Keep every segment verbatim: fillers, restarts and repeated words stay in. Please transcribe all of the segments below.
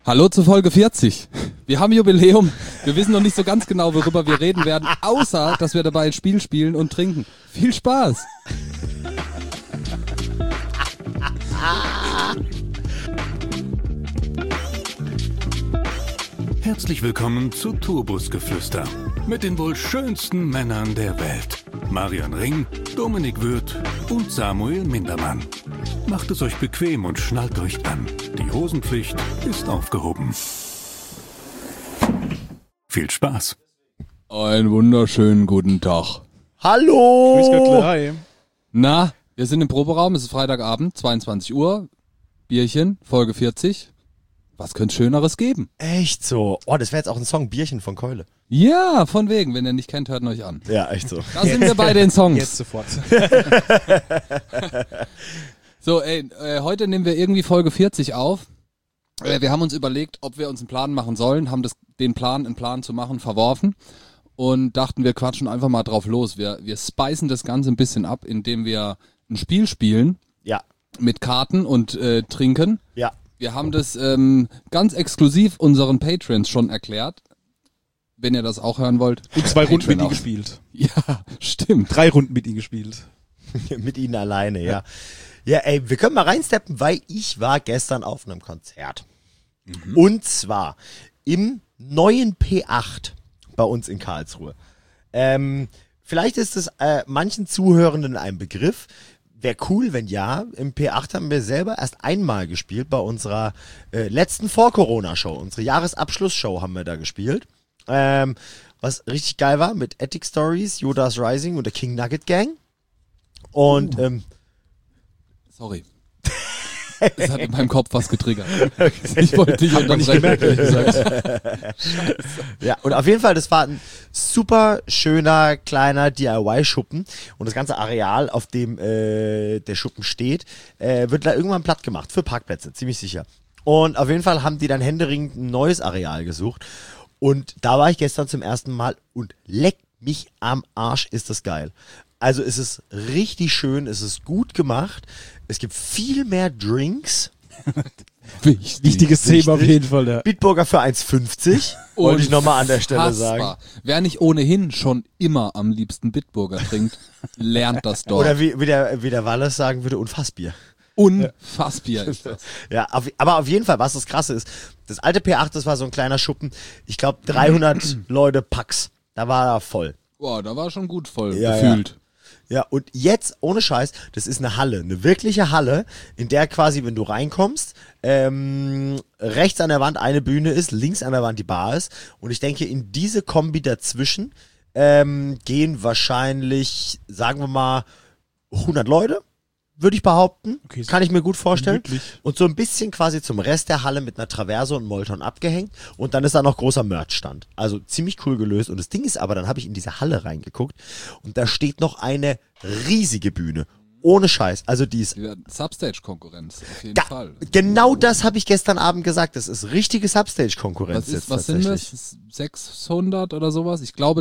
Hallo zu Folge vierzig. Wir haben Jubiläum. Wir wissen noch nicht so ganz genau, worüber wir reden werden, außer, dass wir dabei ein Spiel spielen und trinken. Viel Spaß! Herzlich willkommen zu Tourbusgeflüster mit den wohl schönsten Männern der Welt. Marian Ring, Dominik Würth und Samuel Mindermann. Macht es euch bequem und schnallt euch an. Die Hosenpflicht ist aufgehoben. Viel Spaß. Einen wunderschönen guten Tag. Hallo! Grüß Gott, hi. Na, wir sind im Proberaum, es ist Freitagabend, zweiundzwanzig Uhr, Bierchen, Folge vierzig. Was könnte Schöneres geben? Echt so. Oh, das wäre jetzt auch ein Song, Bierchen von Keule. Ja, von wegen. Wenn ihr nicht kennt, hört ihn euch an. Ja, echt so. Da sind wir bei den Songs. Jetzt sofort. So, ey, äh, heute nehmen wir irgendwie Folge vierzig auf. Äh, wir haben uns überlegt, ob wir uns einen Plan machen sollen, haben das, den Plan, einen Plan zu machen, verworfen und dachten, wir quatschen einfach mal drauf los. Wir, wir spicen das Ganze ein bisschen ab, indem wir ein Spiel spielen. Ja. Mit Karten und äh, Trinken. Ja. Wir haben das ähm, ganz exklusiv unseren Patrons schon erklärt. Wenn ihr das auch hören wollt. Und zwei Runden mit auch. ihm gespielt. Ja, stimmt. Drei Runden mit ihm gespielt. Mit ihnen alleine, ja. Ja, ey, wir können mal reinsteppen, weil ich war gestern auf einem Konzert. Mhm. Und zwar im neuen P acht bei uns in Karlsruhe. Ähm, vielleicht ist es äh, manchen Zuhörenden ein Begriff. Wäre cool, wenn ja. Im P acht haben wir selber erst einmal gespielt bei unserer äh, letzten Vor-Corona-Show. Unsere Jahresabschlussshow haben wir da gespielt. Ähm, was richtig geil war mit Attic Stories, Yoda's Rising und der King Nugget Gang. Und, uh. ähm, Sorry. Es hat in meinem Kopf was getriggert. Ich wollte dich unterbrechen, ehrlich gesagt. Ja, und auf jeden Fall, das war ein super schöner, kleiner D I Y-Schuppen. Und das ganze Areal, auf dem äh, der Schuppen steht, äh, wird da irgendwann platt gemacht für Parkplätze, ziemlich sicher. Und auf jeden Fall haben die dann händeringend ein neues Areal gesucht. Und da war ich gestern zum ersten Mal und leck mich am Arsch, ist das geil. Also es ist richtig schön, es ist gut gemacht, es gibt viel mehr Drinks. Wichtig. Wichtiges Thema auf jeden Fall, ja. Bitburger für eins fünfzig, wollte ich nochmal an der Stelle sagen. Unfassbar. Wer nicht ohnehin schon immer am liebsten Bitburger trinkt, lernt das dort. Oder wie, wie, der, wie der Wallace sagen würde, Unfassbier. Unfassbier ist das. Ja, auf, aber auf jeden Fall, was das Krasse ist, das alte P acht, das war so ein kleiner Schuppen, ich glaube dreihundert Leute Pax, da war er voll. Boah, da war schon gut voll Ja, gefühlt. Ja. Ja, und jetzt, ohne Scheiß, das ist eine Halle, eine wirkliche Halle, in der quasi, wenn du reinkommst, ähm, rechts an der Wand eine Bühne ist, links an der Wand die Bar ist. Und ich denke, in diese Kombi dazwischen ähm, gehen wahrscheinlich, sagen wir mal, hundert Leute, würde ich behaupten. Okay, Kann ich mir gut vorstellen. gemütlich. Und so ein bisschen quasi zum Rest der Halle mit einer Traverse und Molton abgehängt. Und dann ist da noch großer Merchstand. Also ziemlich cool gelöst. Und das Ding ist aber, dann habe ich in diese Halle reingeguckt und da steht noch eine riesige Bühne. Ohne Scheiß. Also die ist... Substage-Konkurrenz, auf jeden Da, Fall. genau das habe ich gestern Abend gesagt. Das ist richtige Substage-Konkurrenz Was, ist, jetzt was sind tatsächlich. das? sechshundert oder sowas? Ich glaube,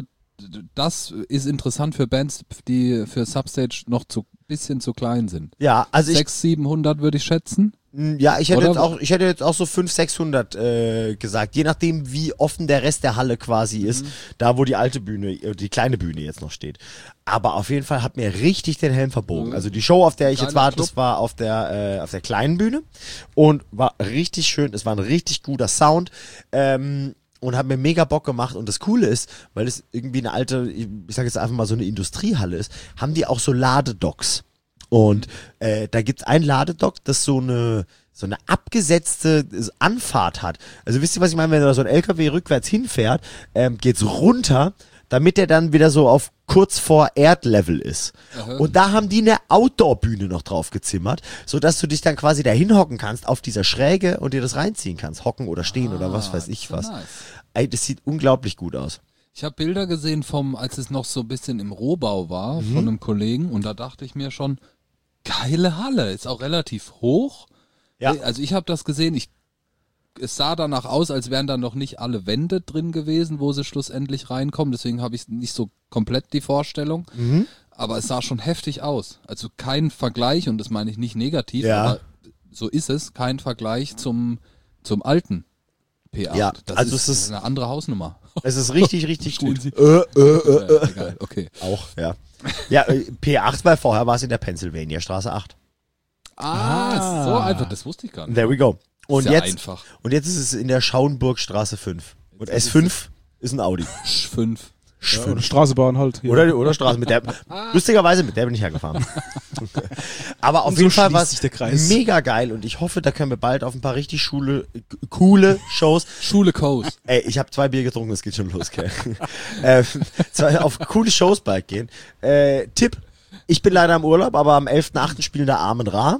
das ist interessant für Bands, die für Substage noch zu bisschen zu klein sind. Ja, also ich... sechshundert, siebenhundert würde ich schätzen. Ja, ich hätte Oder? jetzt auch, ich hätte jetzt auch so fünfhundert, sechshundert äh, gesagt, je nachdem wie offen der Rest der Halle quasi ist, Mhm. da wo die alte Bühne, äh, die kleine Bühne jetzt noch steht. Aber auf jeden Fall hat mir richtig den Helm verbogen. Mhm. Also die Show, auf der ich Geiler jetzt war, Club. das war auf der äh, auf der kleinen Bühne und war richtig schön. Es war ein richtig guter Sound. Ähm, und hat mir mega Bock gemacht. Und das Coole ist, weil es irgendwie eine alte, ich, ich sage jetzt einfach mal so eine Industriehalle ist, haben die auch so Ladedocks. Und äh, da gibt's ein Ladedock, das so eine so eine abgesetzte Anfahrt hat. Also wisst ihr, was ich meine? Wenn da so ein L K W rückwärts hinfährt, ähm, geht's runter, damit der dann wieder so auf kurz vor Erdlevel ist. Aha. Und da haben die eine Outdoor-Bühne noch drauf gezimmert, sodass du dich dann quasi da hinhocken kannst auf dieser Schräge und dir das reinziehen kannst. Hocken oder stehen Ah, oder was weiß ich das ist was. nice. Ey, das sieht unglaublich gut aus. Ich habe Bilder gesehen vom, als es noch so ein bisschen im Rohbau war, Mhm. von einem Kollegen und da dachte ich mir schon, geile Halle, ist auch relativ hoch. Ja. Also ich habe das gesehen, ich, es sah danach aus, als wären da noch nicht alle Wände drin gewesen, wo sie schlussendlich reinkommen, deswegen habe ich nicht so komplett die Vorstellung, Mhm. aber es sah schon heftig aus. Also kein Vergleich, und das meine ich nicht negativ, Ja. aber so ist es, kein Vergleich zum, zum alten P acht. Ja, das also ist, es ist- eine andere Hausnummer. Es ist richtig, richtig Verstehen gut. Sie? Äh, äh, äh, Ja, äh. egal, okay. Auch, ja. Ja, äh, P acht, weil vorher war es in der Pennsylvania Straße acht. Ah, Ah. so einfach, das wusste ich gar nicht. There we go. Und Ist ja jetzt, einfach. und jetzt ist es in der Schauenburgstraße fünf. Und Jetzt S fünf ist ein Audi. Sch fünf. Ja, oder Straßenbahn halt. Hier. Oder, oder Straße, mit der, lustigerweise, mit der bin ich hergefahren. Aber auf Und so jeden Fall schließt war sich es der Kreis. mega geil und ich hoffe, da können wir bald auf ein paar richtig schule, äh, coole Shows. Schule Coast. Ey, ich habe zwei Bier getrunken, es geht schon los, gell? äh, zwei, auf coole Shows bald gehen. Äh, Tipp, ich bin leider im Urlaub, aber am elften achten spielen da Armen Ra.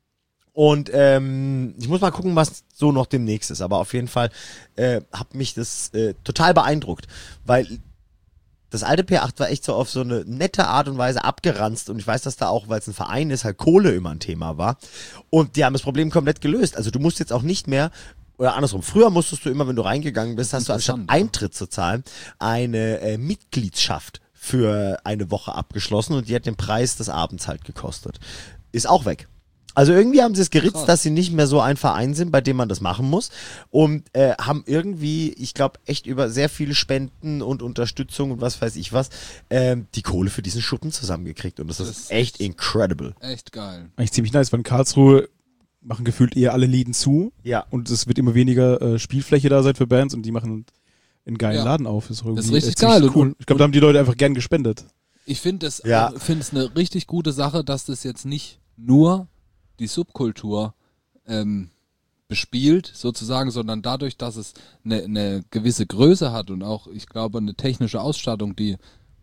Und ähm, ich muss mal gucken, was so noch demnächst ist. Aber auf jeden Fall äh, hat mich das äh, total beeindruckt, weil das alte P acht war echt so auf so eine nette Art und Weise abgeranzt. Und ich weiß, dass da auch, weil es ein Verein ist, halt Kohle immer ein Thema war. Und die haben das Problem komplett gelöst. Also du musst jetzt auch nicht mehr, oder andersrum, früher musstest du immer, wenn du reingegangen bist, hast du anstatt Interessant, ja. Eintritt zu zahlen, eine äh, Mitgliedschaft für eine Woche abgeschlossen und die hat den Preis des Abends halt gekostet. Ist auch weg. Also irgendwie haben sie es geritzt, Krass. dass sie nicht mehr so ein Verein sind, bei dem man das machen muss und äh, haben irgendwie, ich glaube, echt über sehr viele Spenden und Unterstützung und was weiß ich was, ähm, die Kohle für diesen Schuppen zusammengekriegt und das, Das ist echt incredible. Echt geil. Eigentlich ziemlich nice, weil in Karlsruhe machen gefühlt eher alle Läden zu Ja. und es wird immer weniger äh, Spielfläche da sein für Bands und die machen einen geilen Ja. Laden auf. Ist, irgendwie Das ist richtig äh, ziemlich geil. Cool. Und- Ich glaube, da haben die Leute einfach gern gespendet. Ich finde es Ja. äh, finde es eine richtig gute Sache, dass das jetzt nicht nur die Subkultur ähm, bespielt, sozusagen, sondern dadurch, dass es eine, eine gewisse Größe hat und auch, ich glaube, eine technische Ausstattung, die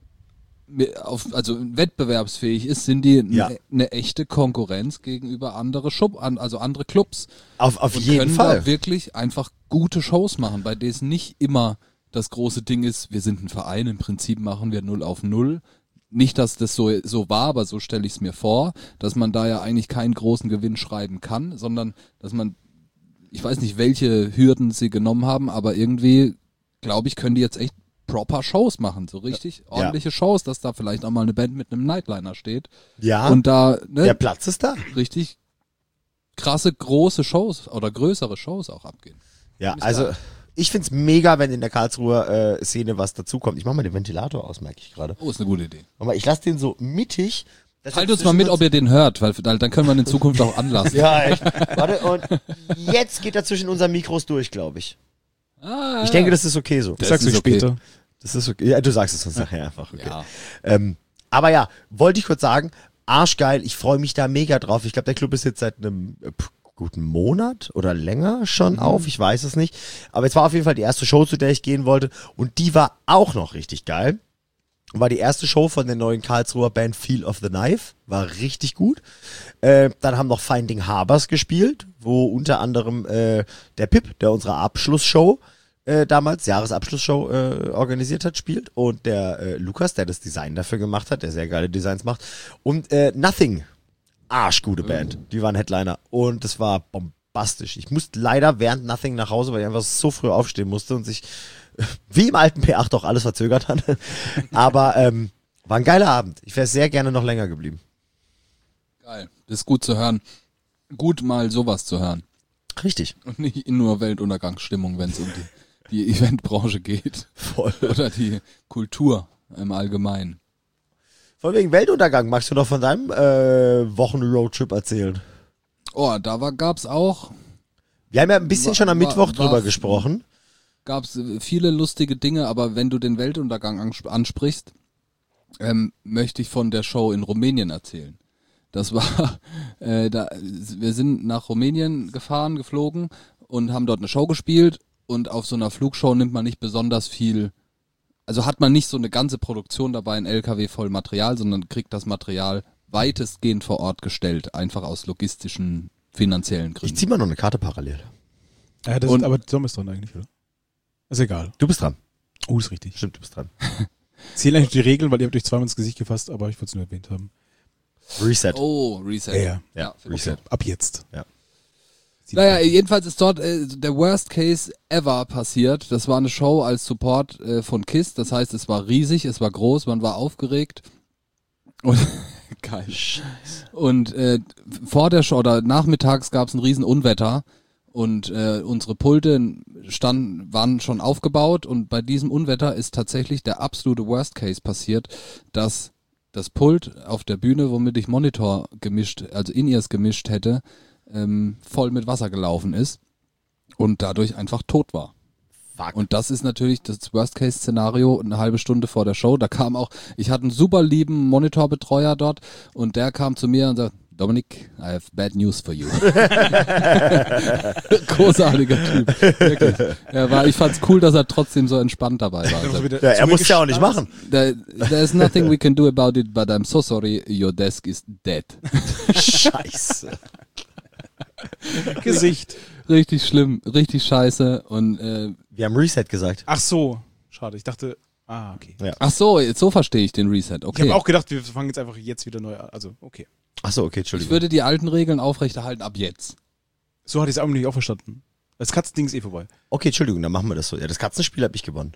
mi- auf, also wettbewerbsfähig ist, sind die Ja. eine, eine echte Konkurrenz gegenüber andere Schub, an, also andere Clubs. Auf, auf und jeden können Fall. da wirklich einfach gute Shows machen, bei denen es nicht immer das große Ding ist, wir sind ein Verein, im Prinzip machen wir null auf null. Nicht, dass das so, so war, aber so stelle ich es mir vor, dass man da ja eigentlich keinen großen Gewinn schreiben kann, sondern dass man, ich weiß nicht, welche Hürden sie genommen haben, aber irgendwie, glaube ich, können die jetzt echt proper Shows machen, so richtig ordentliche Shows, dass da vielleicht auch mal eine Band mit einem Nightliner steht Ja, und da ne, der Platz ist da. richtig krasse, große Shows oder größere Shows auch abgehen. Ja, Finde ich also geil. ich find's mega, wenn in der Karlsruher äh, Szene was dazukommt. Ich mach mal den Ventilator aus, merke ich gerade. Oh, ist eine gute Idee. Aber ich lasse den so mittig. dass Teilt er uns mal mit, zwischen ob ihr den hört, weil dann können wir ihn in Zukunft auch anlassen. Ja, echt. Warte, und jetzt geht er zwischen unseren Mikros durch, glaube ich. Ah, Ich denke, das ist okay so. Ich Das sag's ist euch okay. später. Das ist okay. Ja, du sagst es uns nachher einfach. Okay. Ja. Ähm, aber ja, wollte ich kurz sagen, arschgeil, ich freue mich da mega drauf. Ich glaube, der Club ist jetzt seit einem äh, p- guten Monat oder länger schon auf, ich weiß es nicht. Aber es war auf jeden Fall die erste Show, zu der ich gehen wollte und die war auch noch richtig geil. War die erste Show von der neuen Karlsruher Band Feel of the Knife, war richtig gut. Äh, dann haben noch Finding Harbors gespielt, wo unter anderem äh, der Pip, der unsere Abschlussshow äh, damals, Jahresabschlussshow äh, organisiert hat, spielt und der äh, Lukas, der das Design dafür gemacht hat, der sehr geile Designs macht und äh, Nothing, arschgute Band, die waren Headliner und das war bombastisch. Ich musste leider während Nothing nach Hause, weil ich einfach so früh aufstehen musste und sich wie im alten P acht auch alles verzögert hat. Aber ähm, war ein geiler Abend. Ich wäre sehr gerne noch länger geblieben. Geil. Das ist gut zu hören. Gut mal sowas zu hören. Richtig. Und nicht nur Weltuntergangsstimmung, wenn es um die, die Eventbranche geht. Voll. Oder die Kultur im Allgemeinen. Von wegen Weltuntergang, magst du noch von deinem äh, Wochen-Roadtrip erzählen? Oh, da war, gab's auch, Wir haben ja ein bisschen War- schon am war- Mittwoch war- drüber gesprochen. gab's äh, viele lustige Dinge, aber wenn du den Weltuntergang ansp- ansprichst, ähm, möchte ich von der Show in Rumänien erzählen. Das war, äh, da, wir sind nach Rumänien gefahren, geflogen und haben dort eine Show gespielt und auf so einer Flugshow nimmt man nicht besonders viel, also hat man nicht so eine ganze Produktion dabei, ein L K W voll Material, sondern kriegt das Material weitestgehend vor Ort gestellt, einfach aus logistischen, finanziellen Ich Gründen. zieh mal noch eine Karte parallel. Ja, das Und- ist aber Sommer ist dran eigentlich, oder? Ist egal. Du bist dran. Oh, ist richtig. Stimmt, du bist dran. Zählen eigentlich die Regeln, weil ihr habt euch zweimal ins Gesicht gefasst, aber ich wollte es nur erwähnt haben. Reset. Oh, Reset. Ja, ja. Ja, finde ich Reset. Ab jetzt. Ja. Sieht Naja, man. jedenfalls ist dort äh, der Worst Case ever passiert. Das war eine Show als Support äh, von KISS. Das heißt, es war riesig, es war groß, man war aufgeregt. Und geil. Und äh, vor der Show oder nachmittags gab es ein riesen Unwetter. Und äh, unsere Pulte standen, waren schon aufgebaut und bei diesem Unwetter ist tatsächlich der absolute Worst Case passiert, dass das Pult auf der Bühne, womit ich Monitor gemischt, also In-Ears gemischt hätte, ähm, voll mit Wasser gelaufen ist und dadurch einfach tot war. Fuck. Und das ist natürlich das Worst-Case-Szenario eine halbe Stunde vor der Show. Da kam auch, ich hatte einen super lieben Monitorbetreuer dort und der kam zu mir und sagt, Dominik, I have bad news for you. Großartiger Typ. Wirklich. Er war, ich fand's cool, dass er trotzdem so entspannt dabei war. Also, Ja, er muss ja auch nicht machen. there, there's nothing we can do about it, but I'm so sorry, your desk is dead. Scheiße. Gesicht. Richtig schlimm, richtig scheiße und äh, Wir haben Reset gesagt. Ach so, schade. Ich dachte, ah, okay. Ja. ach so, jetzt so verstehe ich den Reset. Ich Okay. habe auch gedacht, wir fangen jetzt einfach jetzt wieder neu an. Also, okay. Achso, okay, Ich Entschuldigung. würde die alten Regeln aufrechterhalten ab jetzt. So hatte ich es auch nicht auch verstanden. Das Katzending ist eh vorbei. Okay, Entschuldigung, dann machen wir das so. Ja, das Katzenspiel habe ich gewonnen.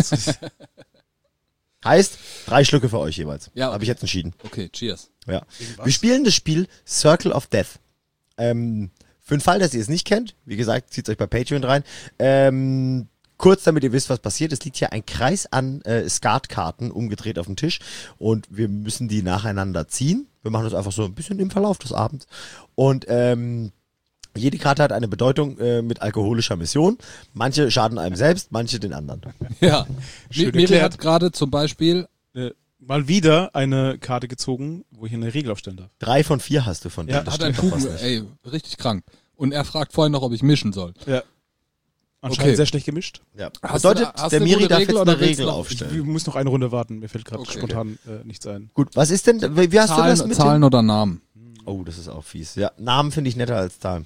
Heißt, drei Schlücke für euch jeweils. Ja, okay. Habe ich jetzt entschieden. Okay, cheers. Ja. Wir spielen das Spiel Circle of Death. Ähm, für den Fall, dass ihr es nicht kennt, wie gesagt, zieht euch bei Patreon rein. Ähm, kurz, damit ihr wisst, was passiert. Es liegt hier ein Kreis an äh, Skatkarten umgedreht auf dem Tisch und wir müssen die nacheinander ziehen. Wir machen das einfach so ein bisschen im Verlauf des Abends. Und ähm, jede Karte hat eine Bedeutung äh, mit alkoholischer Mission. Manche schaden einem selbst, manche den anderen. Ja, Schön Mi- Miri erklärt. hat gerade zum Beispiel, Äh, mal wieder eine Karte gezogen, wo ich eine Regel aufstellen darf. Drei von vier hast du von denen. Ja, das hat ein stimmt doch Kuchen, fast nicht. ey, richtig krank. Und er fragt vorhin noch, ob ich mischen soll. Ja. Anscheinend Okay. sehr schlecht gemischt. Ja. Hast du Bedeutet, da- hast der du eine Miri gute darf Regel jetzt oder eine willst du Regel noch- Ich, aufstellen. ich muss noch eine Runde warten. Mir fällt gerade Okay. spontan äh, nichts ein. Gut, was ist denn, wie wie hast du das Zahlen, mit Zahlen dem? oder Namen? Oh, das ist auch fies. Ja, Namen finde ich netter als Zahlen.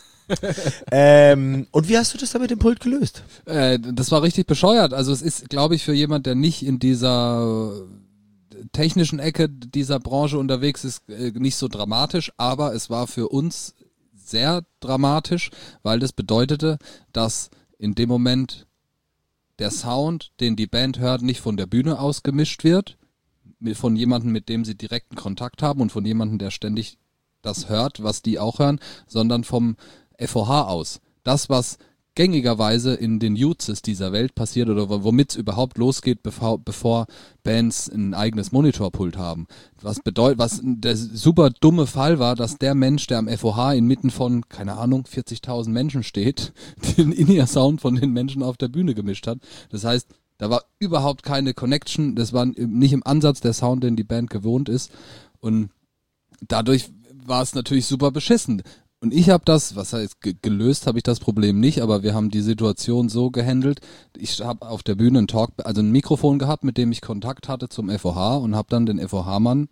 ähm, und wie hast du das da mit dem Pult gelöst? Äh, das war richtig bescheuert. Also es ist, glaube ich, für jemand, der nicht in dieser technischen Ecke dieser Branche unterwegs ist, äh, nicht so dramatisch, aber es war für uns sehr dramatisch, weil das bedeutete, dass in dem Moment der Sound, den die Band hört, nicht von der Bühne aus gemischt wird, mit- von jemandem, mit dem sie direkten Kontakt haben und von jemandem, der ständig das hört, was die auch hören, sondern vom F O H aus. Das, was gängigerweise in den Uses dieser Welt passiert oder womit es überhaupt losgeht, bevor, bevor Bands ein eigenes Monitorpult haben. Was bedeutet, was der super dumme Fall war, dass der Mensch, der am F O H inmitten von, keine Ahnung, vierzigtausend Menschen steht, den In-Ear-Sound von den Menschen auf der Bühne gemischt hat. Das heißt, da war überhaupt keine Connection, das war nicht im Ansatz der Sound, den die Band gewohnt ist. Und dadurch war es natürlich super beschissen. Und ich habe das, was heißt ge- gelöst, habe ich das Problem nicht, aber wir haben die Situation so gehandelt. Ich habe auf der Bühne ein Talk, also ein Mikrofon gehabt, mit dem ich Kontakt hatte zum F O H und habe dann den F O H-Mann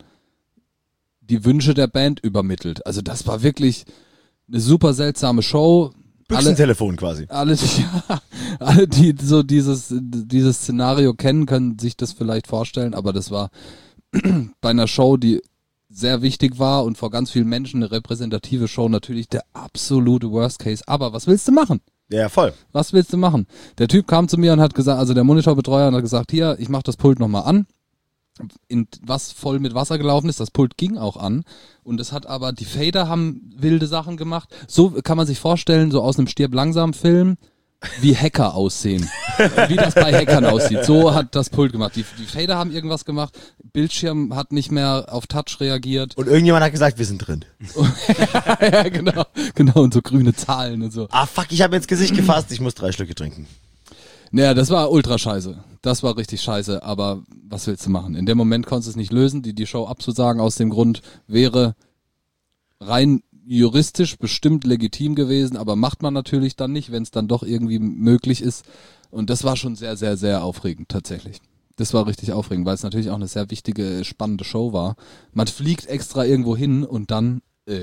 die Wünsche der Band übermittelt. Also das war wirklich eine super seltsame Show. Alle, Büchsentelefon quasi. alle, ja, alle, die so dieses, dieses Szenario kennen, können sich das vielleicht vorstellen, aber das war bei einer Show, die sehr wichtig war und vor ganz vielen Menschen eine repräsentative Show, natürlich der absolute Worst Case. Aber was willst du machen? Ja, voll. Was willst du machen? Der Typ kam zu mir und hat gesagt, also der Monitorbetreuer hat gesagt, hier, ich mach das Pult nochmal an. In was voll mit Wasser gelaufen ist, das Pult ging auch an. Und es hat aber, die Fader haben wilde Sachen gemacht. So kann man sich vorstellen, so aus einem Stirb-langsam-Film, wie Hacker aussehen. Wie das bei Hackern aussieht. So hat das Pult gemacht. Die, die Fader haben irgendwas gemacht. Bildschirm hat nicht mehr auf Touch reagiert. Und irgendjemand hat gesagt, wir sind drin. Ja, genau. Genau, und so grüne Zahlen und so. Ah, fuck, ich habe ins Gesicht gefasst, ich muss drei Schlücke trinken. Naja, das war ultra scheiße. Das war richtig scheiße, aber was willst du machen? In dem Moment konntest du es nicht lösen. Die, die Show abzusagen aus dem Grund wäre rein juristisch bestimmt legitim gewesen, aber macht man natürlich dann nicht, wenn es dann doch irgendwie möglich ist. Und das war schon sehr, sehr, sehr aufregend tatsächlich. Das war richtig aufregend, weil es natürlich auch eine sehr wichtige, spannende Show war. Man fliegt extra irgendwo hin und dann äh,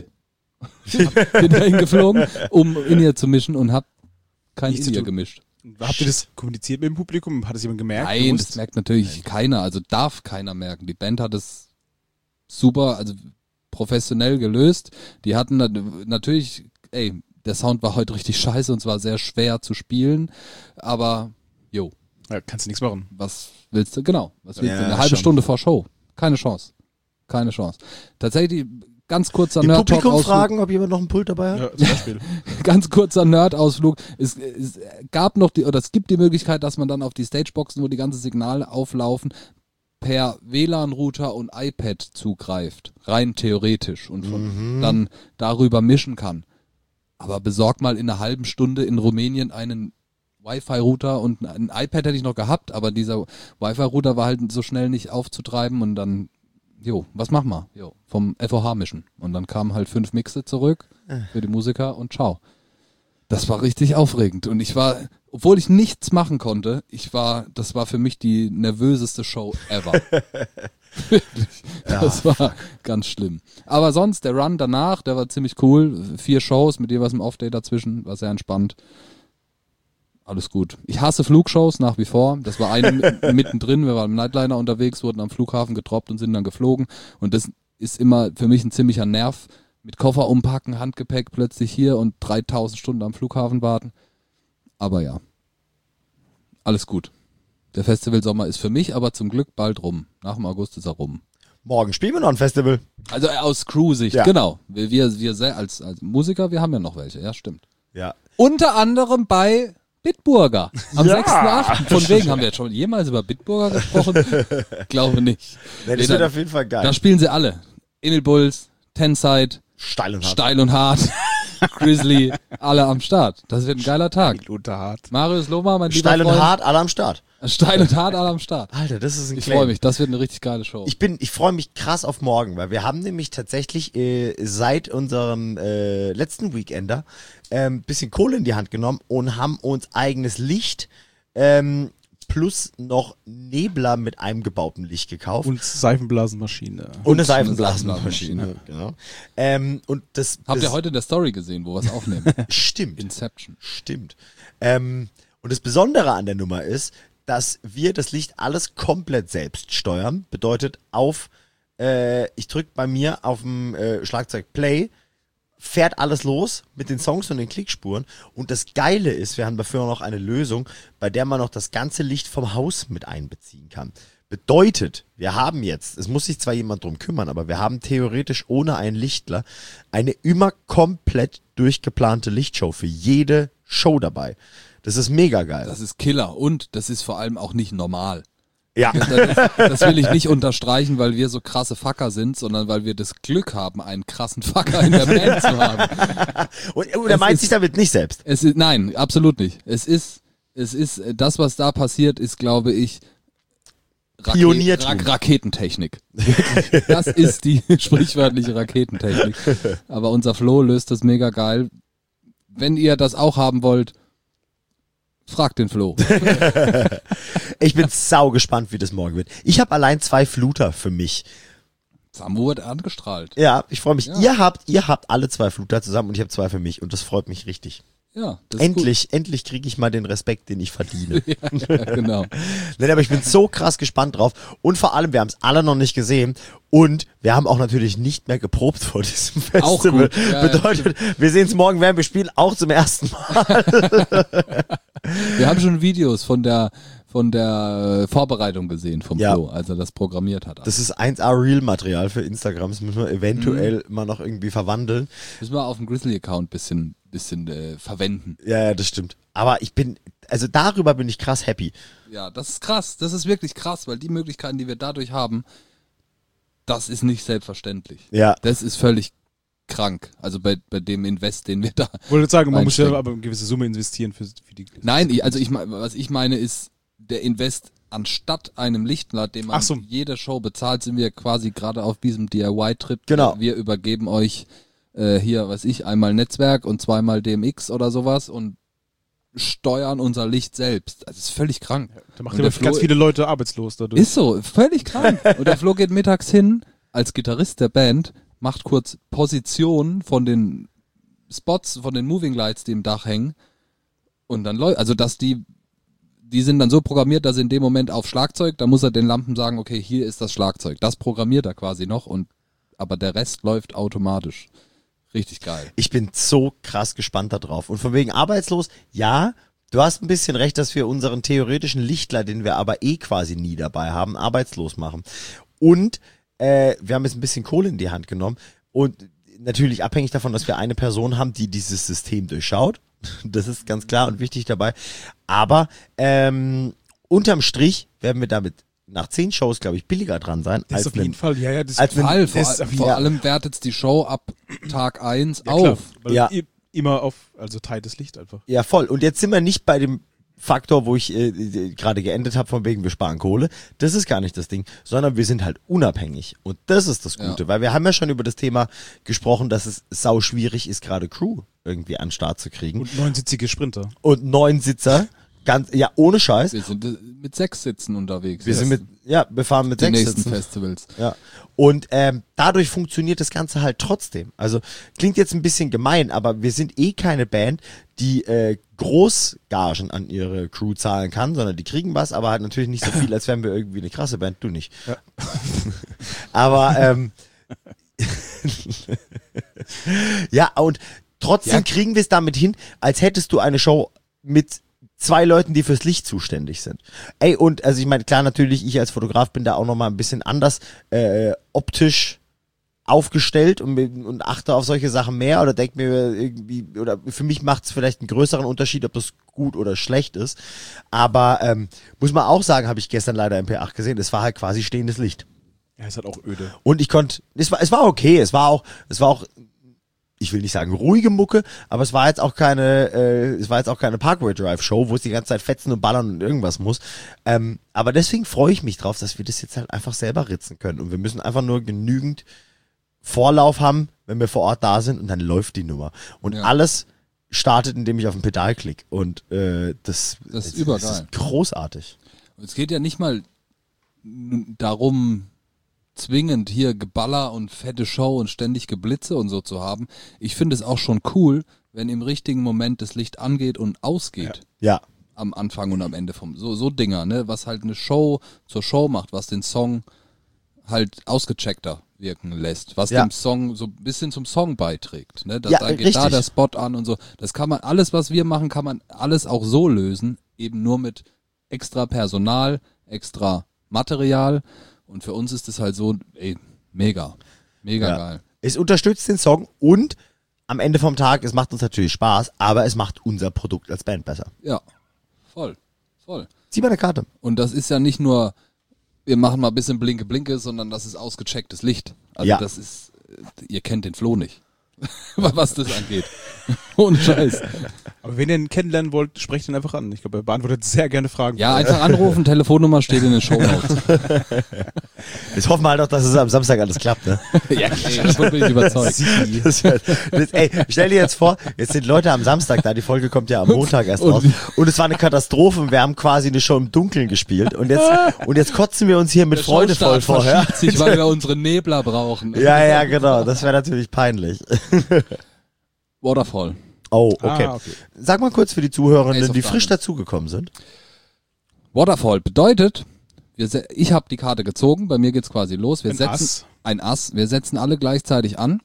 bin dahin geflogen, um in ihr zu mischen und hab kein Nichts zu In ihr tun. gemischt. Habt ihr das kommuniziert mit dem Publikum? Hat es jemand gemerkt? Nein, gewusst? das merkt natürlich keiner, also darf keiner merken. Die Band hat es super, also professionell gelöst. Die hatten nat- natürlich, ey, der Sound war heute richtig scheiße und zwar sehr schwer zu spielen, aber jo, Ja, kannst du nichts machen. was willst du? Genau, was willst Ja, du? Eine halbe schon. Stunde vor Show. Keine Chance. Keine Chance. Tatsächlich, ganz kurzer Im Nerd-Talk Publikum aus. fragen, ob jemand noch ein Pult dabei hat? Ja, zum Beispiel. ganz kurzer Nerd-Ausflug. Es, es gab noch die, oder es gibt die Möglichkeit, dass man dann auf die Stageboxen, wo die ganzen Signale auflaufen, per W L A N-Router und iPad zugreift. Rein theoretisch. Und von, mhm. dann darüber mischen kann. Aber besorg mal in einer halben Stunde in Rumänien einen Wi-Fi-Router und ein iPad hätte ich noch gehabt, aber dieser Wi-Fi-Router war halt so schnell nicht aufzutreiben und dann, jo, was machen wir? Jo, vom F O H mischen. Und dann kamen halt fünf Mixe zurück für die Musiker und ciao. Das war richtig aufregend und ich war, obwohl ich nichts machen konnte, ich war, das war für mich die nervöseste Show ever. Wirklich. Das ja, war fuck. ganz schlimm. Aber sonst, der Run danach, der war ziemlich cool. Vier Shows mit jeweils einem Off-Day dazwischen, war sehr entspannt. Alles gut. Ich hasse Flugshows nach wie vor. Das war eine mittendrin. Wir waren im Nightliner unterwegs, wurden am Flughafen getroppt und sind dann geflogen. Und das ist immer für mich ein ziemlicher Nerv. Mit Koffer umpacken, Handgepäck plötzlich hier und dreitausend Stunden am Flughafen warten. Aber ja, alles gut. Der Festivalsommer ist für mich aber zum Glück bald rum. Nach dem August ist er rum. Morgen spielen wir noch ein Festival. Also aus Crew-Sicht, ja. Genau. Wir, wir, wir sehr, als, als Musiker, wir haben ja noch welche. Ja, stimmt. Ja. Unter anderem bei Bitburger am Ja. sechsten achten Von wegen haben wir jetzt schon jemals über Bitburger gesprochen? Glaube nicht. Nee, das Nee, wird da, auf jeden Fall geil. da spielen sie alle. Emil Bulls, Tenside, Steil und hart. Steil und Hart, Grizzly, alle am Start. Das wird ein geiler Tag. Unterhart. Marius Lohmer, mein lieber Steil und Freund. hart, alle am Start. Steil und Hart, alle am Start. Alter, das ist ein Ich Claim. freue mich, das wird eine richtig geile Show. Ich bin, ich freue mich krass auf morgen, weil wir haben nämlich tatsächlich äh, seit unserem äh, letzten Weekender ähm, bisschen Kohle in die Hand genommen und haben uns eigenes Licht ähm, plus noch Nebler mit einem gebauten Licht gekauft. Und Seifenblasenmaschine. Und eine eine Seifenblasenmaschine. Seifenblasenmaschine. Genau. Ähm, und das, Habt das ihr heute in der Story gesehen, wo wir es aufnehmen? stimmt. Inception. Stimmt. Ähm, und das Besondere an der Nummer ist, dass wir das Licht alles komplett selbst steuern. Bedeutet, auf, äh, ich drücke bei mir auf dem äh, Schlagzeug Play, fährt alles los mit den Songs und den Klickspuren. Und das Geile ist, wir haben dafür noch eine Lösung, bei der man noch das ganze Licht vom Haus mit einbeziehen kann. Bedeutet, wir haben jetzt, es muss sich zwar jemand drum kümmern, aber wir haben theoretisch ohne einen Lichtler eine immer komplett durchgeplante Lichtshow für jede Show dabei. Das ist mega geil. Das ist Killer und das ist vor allem auch nicht normal. Ja. Das, das will ich nicht unterstreichen, weil wir so krasse Fucker sind, sondern weil wir das Glück haben, einen krassen Fucker in der Band zu haben. Und, und er Es meint ist- sich damit nicht selbst. Es ist, nein, absolut nicht. Es ist, es ist, das, was da passiert, ist, glaube ich, Rake- Pioniertum. Ra Raketentechnik. Wirklich. Das ist die sprichwörtliche Raketentechnik. Aber unser Flo löst das mega geil. Wenn ihr das auch haben wollt, fragt den Flo. Ich bin sau gespannt, wie das morgen wird. Ich habe allein zwei Fluter für mich. Samu wird angestrahlt. Ja, ich freue mich. Ja. Ihr habt, ihr habt alle zwei Fluter zusammen und ich habe zwei für mich und das freut mich richtig. Ja, das ist Endlich, endlich kriege ich mal den Respekt, den ich verdiene. gut. Ja, genau. Nein, aber ich bin so krass gespannt drauf. Und vor allem, wir haben es alle noch nicht gesehen. Und wir haben auch natürlich nicht mehr geprobt vor diesem Festival. Auch gut. Ja, ja, Bedeutet, wir sehen es morgen, während wir spielen, auch zum ersten Mal. Wir haben schon Videos von der von der äh, Vorbereitung gesehen vom Ja. Flo, als er das programmiert hat. Das ist eins A Real-Material für Instagram. Das müssen wir eventuell Mhm. mal noch irgendwie verwandeln. Müssen wir auf dem Grizzly-Account bisschen, bisschen äh, verwenden. Ja, ja, das stimmt. Aber ich bin, also darüber bin ich krass happy. Ja, das ist krass. Das ist wirklich krass, weil die Möglichkeiten, die wir dadurch haben, das ist nicht selbstverständlich. Ja. Das ist völlig krank. Also bei, bei dem Invest, den wir da. Ich wollte sagen, man muss ja Einstecken. aber eine gewisse Summe investieren für, für die. Nein, ich- also ich meine, was ich meine ist, der Invest anstatt einem Lichtler, den man Ach so. jede Show bezahlt, sind wir quasi gerade auf diesem D I Y-Trip. Genau. Wir übergeben euch äh, hier, weiß ich, einmal Netzwerk und zweimal D M X oder sowas und steuern unser Licht selbst. Also das ist völlig krank. Da macht Und ja der ganz Flo- viele Leute arbeitslos dadurch. Ist so, völlig krank. Und der Flo geht mittags hin, als Gitarrist der Band, macht kurz Position von den Spots, von den Moving Lights, die im Dach hängen. Und dann läuft, also dass die, die sind dann so programmiert, dass in dem Moment auf Schlagzeug, da muss er den Lampen sagen, okay, hier ist das Schlagzeug. Das programmiert er quasi noch und, aber der Rest läuft automatisch. Richtig geil. Ich bin so krass gespannt da drauf. Und von wegen arbeitslos, ja, du hast ein bisschen recht, dass wir unseren theoretischen Lichtler, den wir aber eh quasi nie dabei haben, arbeitslos machen. Und äh, wir haben jetzt ein bisschen Kohle in die Hand genommen und natürlich abhängig davon, dass wir eine Person haben, die dieses System durchschaut. Das ist ganz klar und wichtig dabei. Aber ähm, unterm Strich werden wir damit nach zehn Shows, glaube ich, billiger dran sein. Das als ist auf jeden einen, Fall, ja, ja, das als einen, Fall, vor, das ist- vor ja. allem wertet's die Show ab Tag eins ja, klar, auf. weil Ja. i- immer auf, also tightes Licht einfach. Ja, voll. Und jetzt sind wir nicht bei dem Faktor, wo ich äh, äh, gerade geendet habe, von wegen wir sparen Kohle. Das ist gar nicht das Ding, sondern wir sind halt unabhängig. Und das ist das Gute, Ja. weil wir haben ja schon über das Thema gesprochen, dass es sau schwierig ist, gerade Crew irgendwie an den Start zu kriegen. Und, Und neunsitzige Sprinter. neun Sitzer, ganz, ja, ohne Scheiß. Wir sind äh, mit sechs Sitzen unterwegs. Wir Das sind mit, ja, wir fahren mit die sechs nächsten Sitzen. Festivals. Ja. Und ähm, dadurch funktioniert das Ganze halt trotzdem. Also klingt jetzt ein bisschen gemein, aber wir sind eh keine Band, die äh, Großgagen an ihre Crew zahlen kann, sondern die kriegen was, aber halt natürlich nicht so viel, als wären wir irgendwie eine krasse Band. Du nicht. Ja. aber ähm, ja, und trotzdem Ja. kriegen wir es damit hin, als hättest du eine Show mit zwei Leuten, die fürs Licht zuständig sind. Ey, und also ich meine, klar, natürlich, ich als Fotograf bin da auch nochmal ein bisschen anders äh, optisch aufgestellt und, und achte auf solche Sachen mehr oder denke mir irgendwie, oder für mich macht es vielleicht einen größeren Unterschied, ob das gut oder schlecht ist. Aber ähm, muss man auch sagen, habe ich gestern leider im P acht gesehen, es war halt quasi stehendes Licht. Ja, ist halt auch öde. Und ich konnte, es war, es war okay, es war auch, es war auch, ich will nicht sagen ruhige Mucke, aber es war jetzt auch keine, äh, es war jetzt auch keine Parkway Drive Show, wo es die ganze Zeit fetzen und ballern und irgendwas muss. Ähm, aber deswegen freue ich mich drauf, dass wir das jetzt halt einfach selber ritzen können. Und wir müssen einfach nur genügend Vorlauf haben, wenn wir vor Ort da sind, und dann läuft die Nummer. Und Ja. alles startet, indem ich auf den Pedal klicke. Und äh, das, Das ist übergeil. Das ist großartig. Es geht ja nicht mal n- darum, zwingend hier Geballer und fette Show und ständig Geblitze und so zu haben. Ich finde es auch schon cool, wenn im richtigen Moment das Licht angeht und ausgeht. Ja. Am Anfang und am Ende vom, so, so Dinger, ne, was halt eine Show zur Show macht, was den Song halt ausgecheckter wirken lässt, was Ja. dem Song so ein bisschen zum Song beiträgt, ne, da, Ja, da geht richtig. da der Spot an und so. Das kann man, alles was wir machen, kann man alles auch so lösen, eben nur mit extra Personal, extra Material, und für uns ist es halt so, ey, mega, mega Ja. geil. Es unterstützt den Song und am Ende vom Tag, es macht uns natürlich Spaß, aber es macht unser Produkt als Band besser. Ja, voll, voll. Zieh mal eine Karte. Und das ist ja nicht nur, wir machen mal ein bisschen Blinke Blinke, sondern das ist ausgechecktes Licht. Also Ja. das ist, äh, ihr kennt den Flo nicht, was das angeht. Ohne Scheiß. Aber wenn ihr ihn kennenlernen wollt, sprecht ihn einfach an. Ich glaube, er beantwortet sehr gerne Fragen. Ja, einfach anrufen, Telefonnummer steht in den Shownotes. Jetzt hoffen wir halt auch, dass es am Samstag alles klappt, ne? Ja, ey, davon bin ich überzeugt. Das wär, das, ey, stell dir jetzt vor, jetzt sind Leute am Samstag da, die Folge kommt ja am Montag erst Und- raus. Und es war eine Katastrophe und wir haben quasi eine Show im Dunkeln gespielt. Und jetzt, und jetzt kotzen wir uns hier mit Der Freude voll Showstart vorher. verschiebt sich, weil wir unsere Nebler brauchen. Ja, ja, genau. Das wäre natürlich peinlich. Waterfall. Oh, okay. Ah, okay. Sag mal kurz für die Ace Zuhörenden, of die frisch Diamonds. dazugekommen sind. Waterfall bedeutet, wir se- ich habe die Karte gezogen, bei mir geht's quasi los. Wir Ein setzen Ass. ein Ass. Wir setzen alle gleichzeitig an.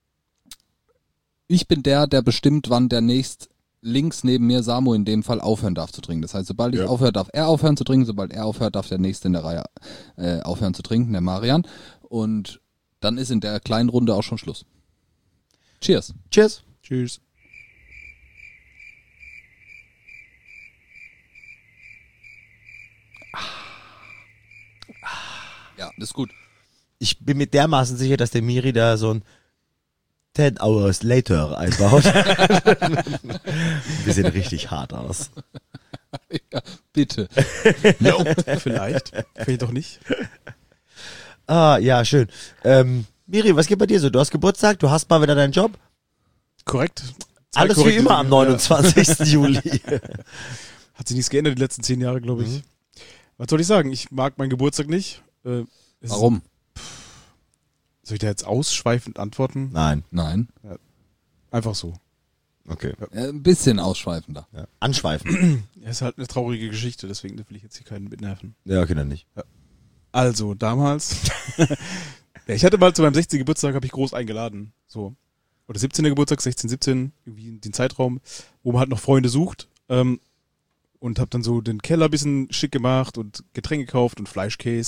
Ich bin der, der bestimmt, wann der nächst links neben mir, Samu in dem Fall, aufhören darf zu trinken. Das heißt, sobald ich Ja. aufhöre, darf er aufhören zu trinken. Sobald er aufhört, darf der nächste in der Reihe äh, aufhören zu trinken, der Marian. Und dann ist in der kleinen Runde auch schon Schluss. Cheers. Cheers. Tschüss. Ja, das ist gut. Ich bin mir dermaßen sicher, dass der Miri da so ein ten hours later einbaut. Wir sehen richtig hart aus. Ja, bitte. Vielleicht. Vielleicht doch nicht. Ah, ja, schön. Ähm, Miri, was geht bei dir so? Du hast Geburtstag, du hast mal wieder deinen Job. Korrekt. Zwei Alles wie korrekte immer am Dinge. neunundzwanzigsten Juli. Ja. Hat sich nichts geändert die letzten zehn Jahre, glaube ich. Mhm. Was soll ich sagen? Ich mag meinen Geburtstag nicht. Äh, es Warum? Ist, soll ich da jetzt ausschweifend antworten? Nein. Nein. Einfach so. Okay. Äh, ein bisschen ausschweifender. Ja. Anschweifen. Ja, ist halt eine traurige Geschichte, deswegen will ich jetzt hier keinen mitnerven. Ja, okay, dann nicht. Also, damals. Ja, ich hatte mal zu meinem sechzehnten Geburtstag, habe ich groß eingeladen. So. Oder siebzehnten Geburtstag, sechzehn, siebzehn, irgendwie in den Zeitraum, wo man halt noch Freunde sucht. Ähm, und habe dann so den Keller ein bisschen schick gemacht und Getränke gekauft und Fleischkäse.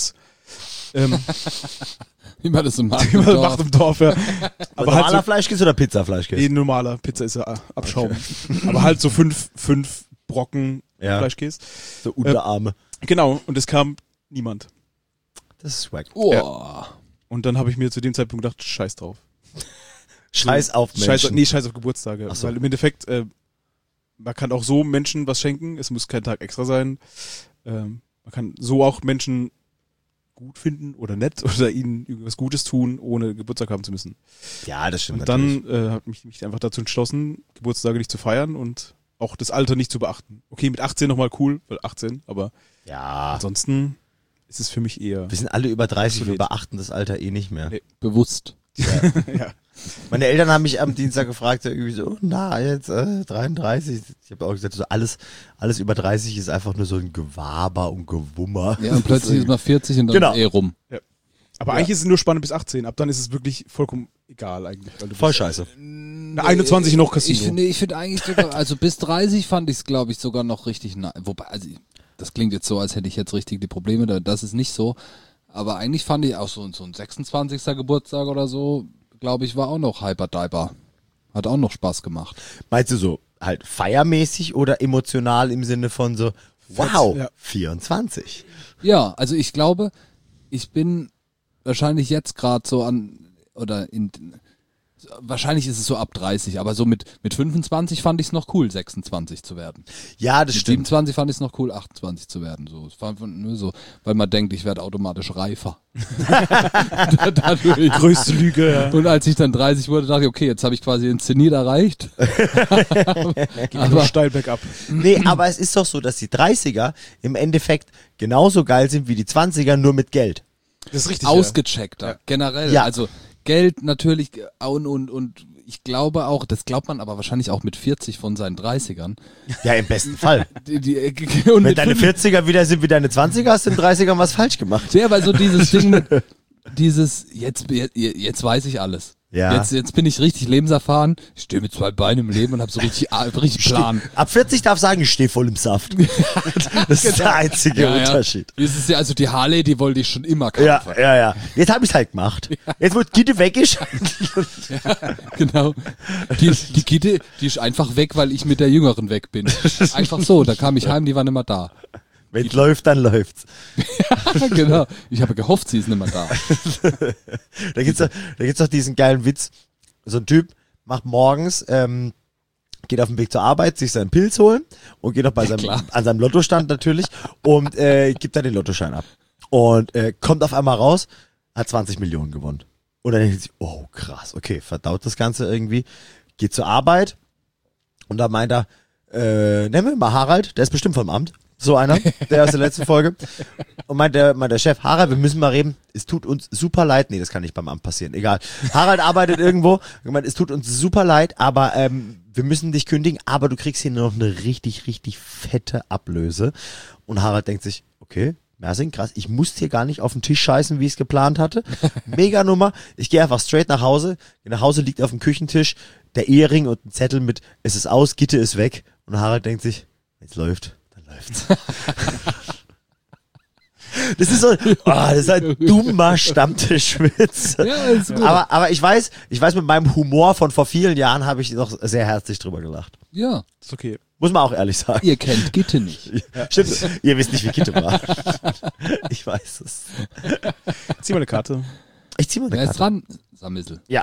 Ähm, Wie man das so macht. wie im man Dorf. macht im Dorf, ja. Aber Aber normaler halt Fleischkäse oder Pizzafleischkäse? so, eh, normaler Pizza ist ja Abschaum. Aber halt so fünf, fünf Brocken Ja. Fleischkäse. So Unterarme. Genau, und es kam niemand. Das ist swag. Oh. Und dann habe ich mir zu dem Zeitpunkt gedacht, scheiß drauf. Scheiß auf Menschen. Scheiß, nee, scheiß auf Geburtstage. Ach so. Weil im Endeffekt, äh, man kann auch so Menschen was schenken, es muss kein Tag extra sein. Ähm, man kann so auch Menschen gut finden oder nett oder ihnen irgendwas Gutes tun, ohne Geburtstag haben zu müssen. Ja, das stimmt Und natürlich. dann äh, habe ich mich einfach dazu entschlossen, Geburtstage nicht zu feiern und auch das Alter nicht zu beachten. Okay, mit achtzehn nochmal cool, weil achtzehn, aber Ja, ansonsten ist es für mich eher... wir sind alle über dreißig, wir Obsolet. beachten das Alter eh nicht mehr. Nee. Bewusst. ja. Meine Eltern haben mich am Dienstag gefragt, so irgendwie so, na, jetzt äh, dreiunddreißig. Ich habe auch gesagt, so alles, alles über dreißig ist einfach nur so ein Gewaber und Gewummer. Ja, und plötzlich ist man vierzig und dann Genau. ist eh rum. Aber eigentlich ist es nur spannend bis achtzehn. Ab dann ist es wirklich vollkommen egal eigentlich. Weil du Voll bist- scheiße. Na, einundzwanzig noch Casino. Ich finde, ich finde eigentlich sogar, also bis dreißig fand ich es, glaube ich, sogar noch richtig nice. Wobei, also, das klingt jetzt so, als hätte ich jetzt richtig die Probleme, da- das ist nicht so. Aber eigentlich fand ich auch so, so ein sechsundzwanzigster Geburtstag oder so, glaube ich, war auch noch hyper-diper. Hat auch noch Spaß gemacht. Meinst du so halt feiermäßig oder emotional im Sinne von so, wow, ja. vierundzwanzig? Ja, also ich glaube, ich bin wahrscheinlich jetzt gerade so an, oder in, wahrscheinlich ist es so ab dreißig, aber so mit, mit fünfundzwanzig fand ich es noch cool, sechsundzwanzig zu werden. Ja, das Mit stimmt. siebenundzwanzig fand ich es noch cool, achtundzwanzig zu werden. So, es war einfach nur so, weil man denkt, ich werde automatisch reifer. Dadurch. Größte Lüge, ja. Und als ich dann dreißig wurde, dachte ich, okay, jetzt habe ich quasi den Zenit erreicht. Nur aber steil bergab. Nee, aber es ist doch so, dass die dreißiger im Endeffekt genauso geil sind wie die zwanziger, nur mit Geld. Das ist richtig. ausgecheckter, Ja. generell. Ja. Also Geld natürlich und, und, und ich glaube auch, das glaubt man aber wahrscheinlich auch mit vierzig von seinen dreißigern. Ja, im besten Fall. Die, die, und Wenn mit deine fünf- vierziger wieder sind wie deine zwanziger, hast du in den dreißigern was falsch gemacht. Ja, weil so dieses Ding mit, dieses, jetzt, jetzt, jetzt weiß ich alles. Ja. Jetzt, jetzt bin ich richtig lebenserfahren. Ich stehe mit zwei Beinen im Leben und habe so richtig, ah, richtig Plan. Ab vierzig darf sagen, ich stehe voll im Saft. Das ist der einzige Ja, ja. Unterschied. Das ist ja, also die Harley, die wollte ich schon immer Ja, kaufen. ja, ja. Jetzt habe ich halt gemacht. Jetzt, wo die Gitte weg ist. Genau. Die, die Gitte, die ist einfach weg, weil ich mit der Jüngeren weg bin. Einfach so, da kam ich heim, die war nicht mehr da. Wenn es läuft, dann läuft's. Genau. Ich habe gehofft, sie ist nicht mehr da. Da gibt's doch, da gibt's doch diesen geilen Witz. So ein Typ macht morgens, ähm, geht auf dem Weg zur Arbeit, sich seinen Pilz holen und geht noch bei seinem, klar. an seinem Lottostand natürlich und äh, gibt dann den Lottoschein ab. Und äh, kommt auf einmal raus, hat zwanzig Millionen gewonnen. Und dann denkt er sich, oh krass, okay, verdaut das Ganze irgendwie, geht zur Arbeit und da meint er, äh, nennen wir mal Harald, der ist bestimmt vom Amt. So einer, der aus der letzten Folge. Und meint der, meint der Chef, Harald, wir müssen mal reden. Es tut uns super leid. Nee, das kann nicht beim Amt passieren. Egal. Harald arbeitet irgendwo. Und meint, es tut uns super leid, aber ähm, wir müssen dich kündigen. Aber du kriegst hier nur noch eine richtig, richtig fette Ablöse. Und Harald denkt sich, okay, Mersing, krass. Ich musste hier gar nicht auf den Tisch scheißen, wie ich es geplant hatte. Mega Nummer. Ich gehe einfach straight nach Hause. Nach Hause liegt auf dem Küchentisch der Ehering und ein Zettel mit, es ist aus, Gitte ist weg. Und Harald denkt sich, jetzt läuft. Läuft's. Das ist so, oh, das ist ein dummer Stammtischwitz. Ja, ist gut. Aber, aber ich weiß, ich weiß, mit meinem Humor von vor vielen Jahren habe ich noch sehr herzlich drüber gelacht. Ja. Ist okay. Muss man auch ehrlich sagen. Ihr kennt Gitte nicht. Stimmt, ihr wisst nicht, wie Gitte war. Ich weiß es. Zieh mal eine Karte. Ich zieh mal eine Wer ist Karte. dran? Samissel. Ja.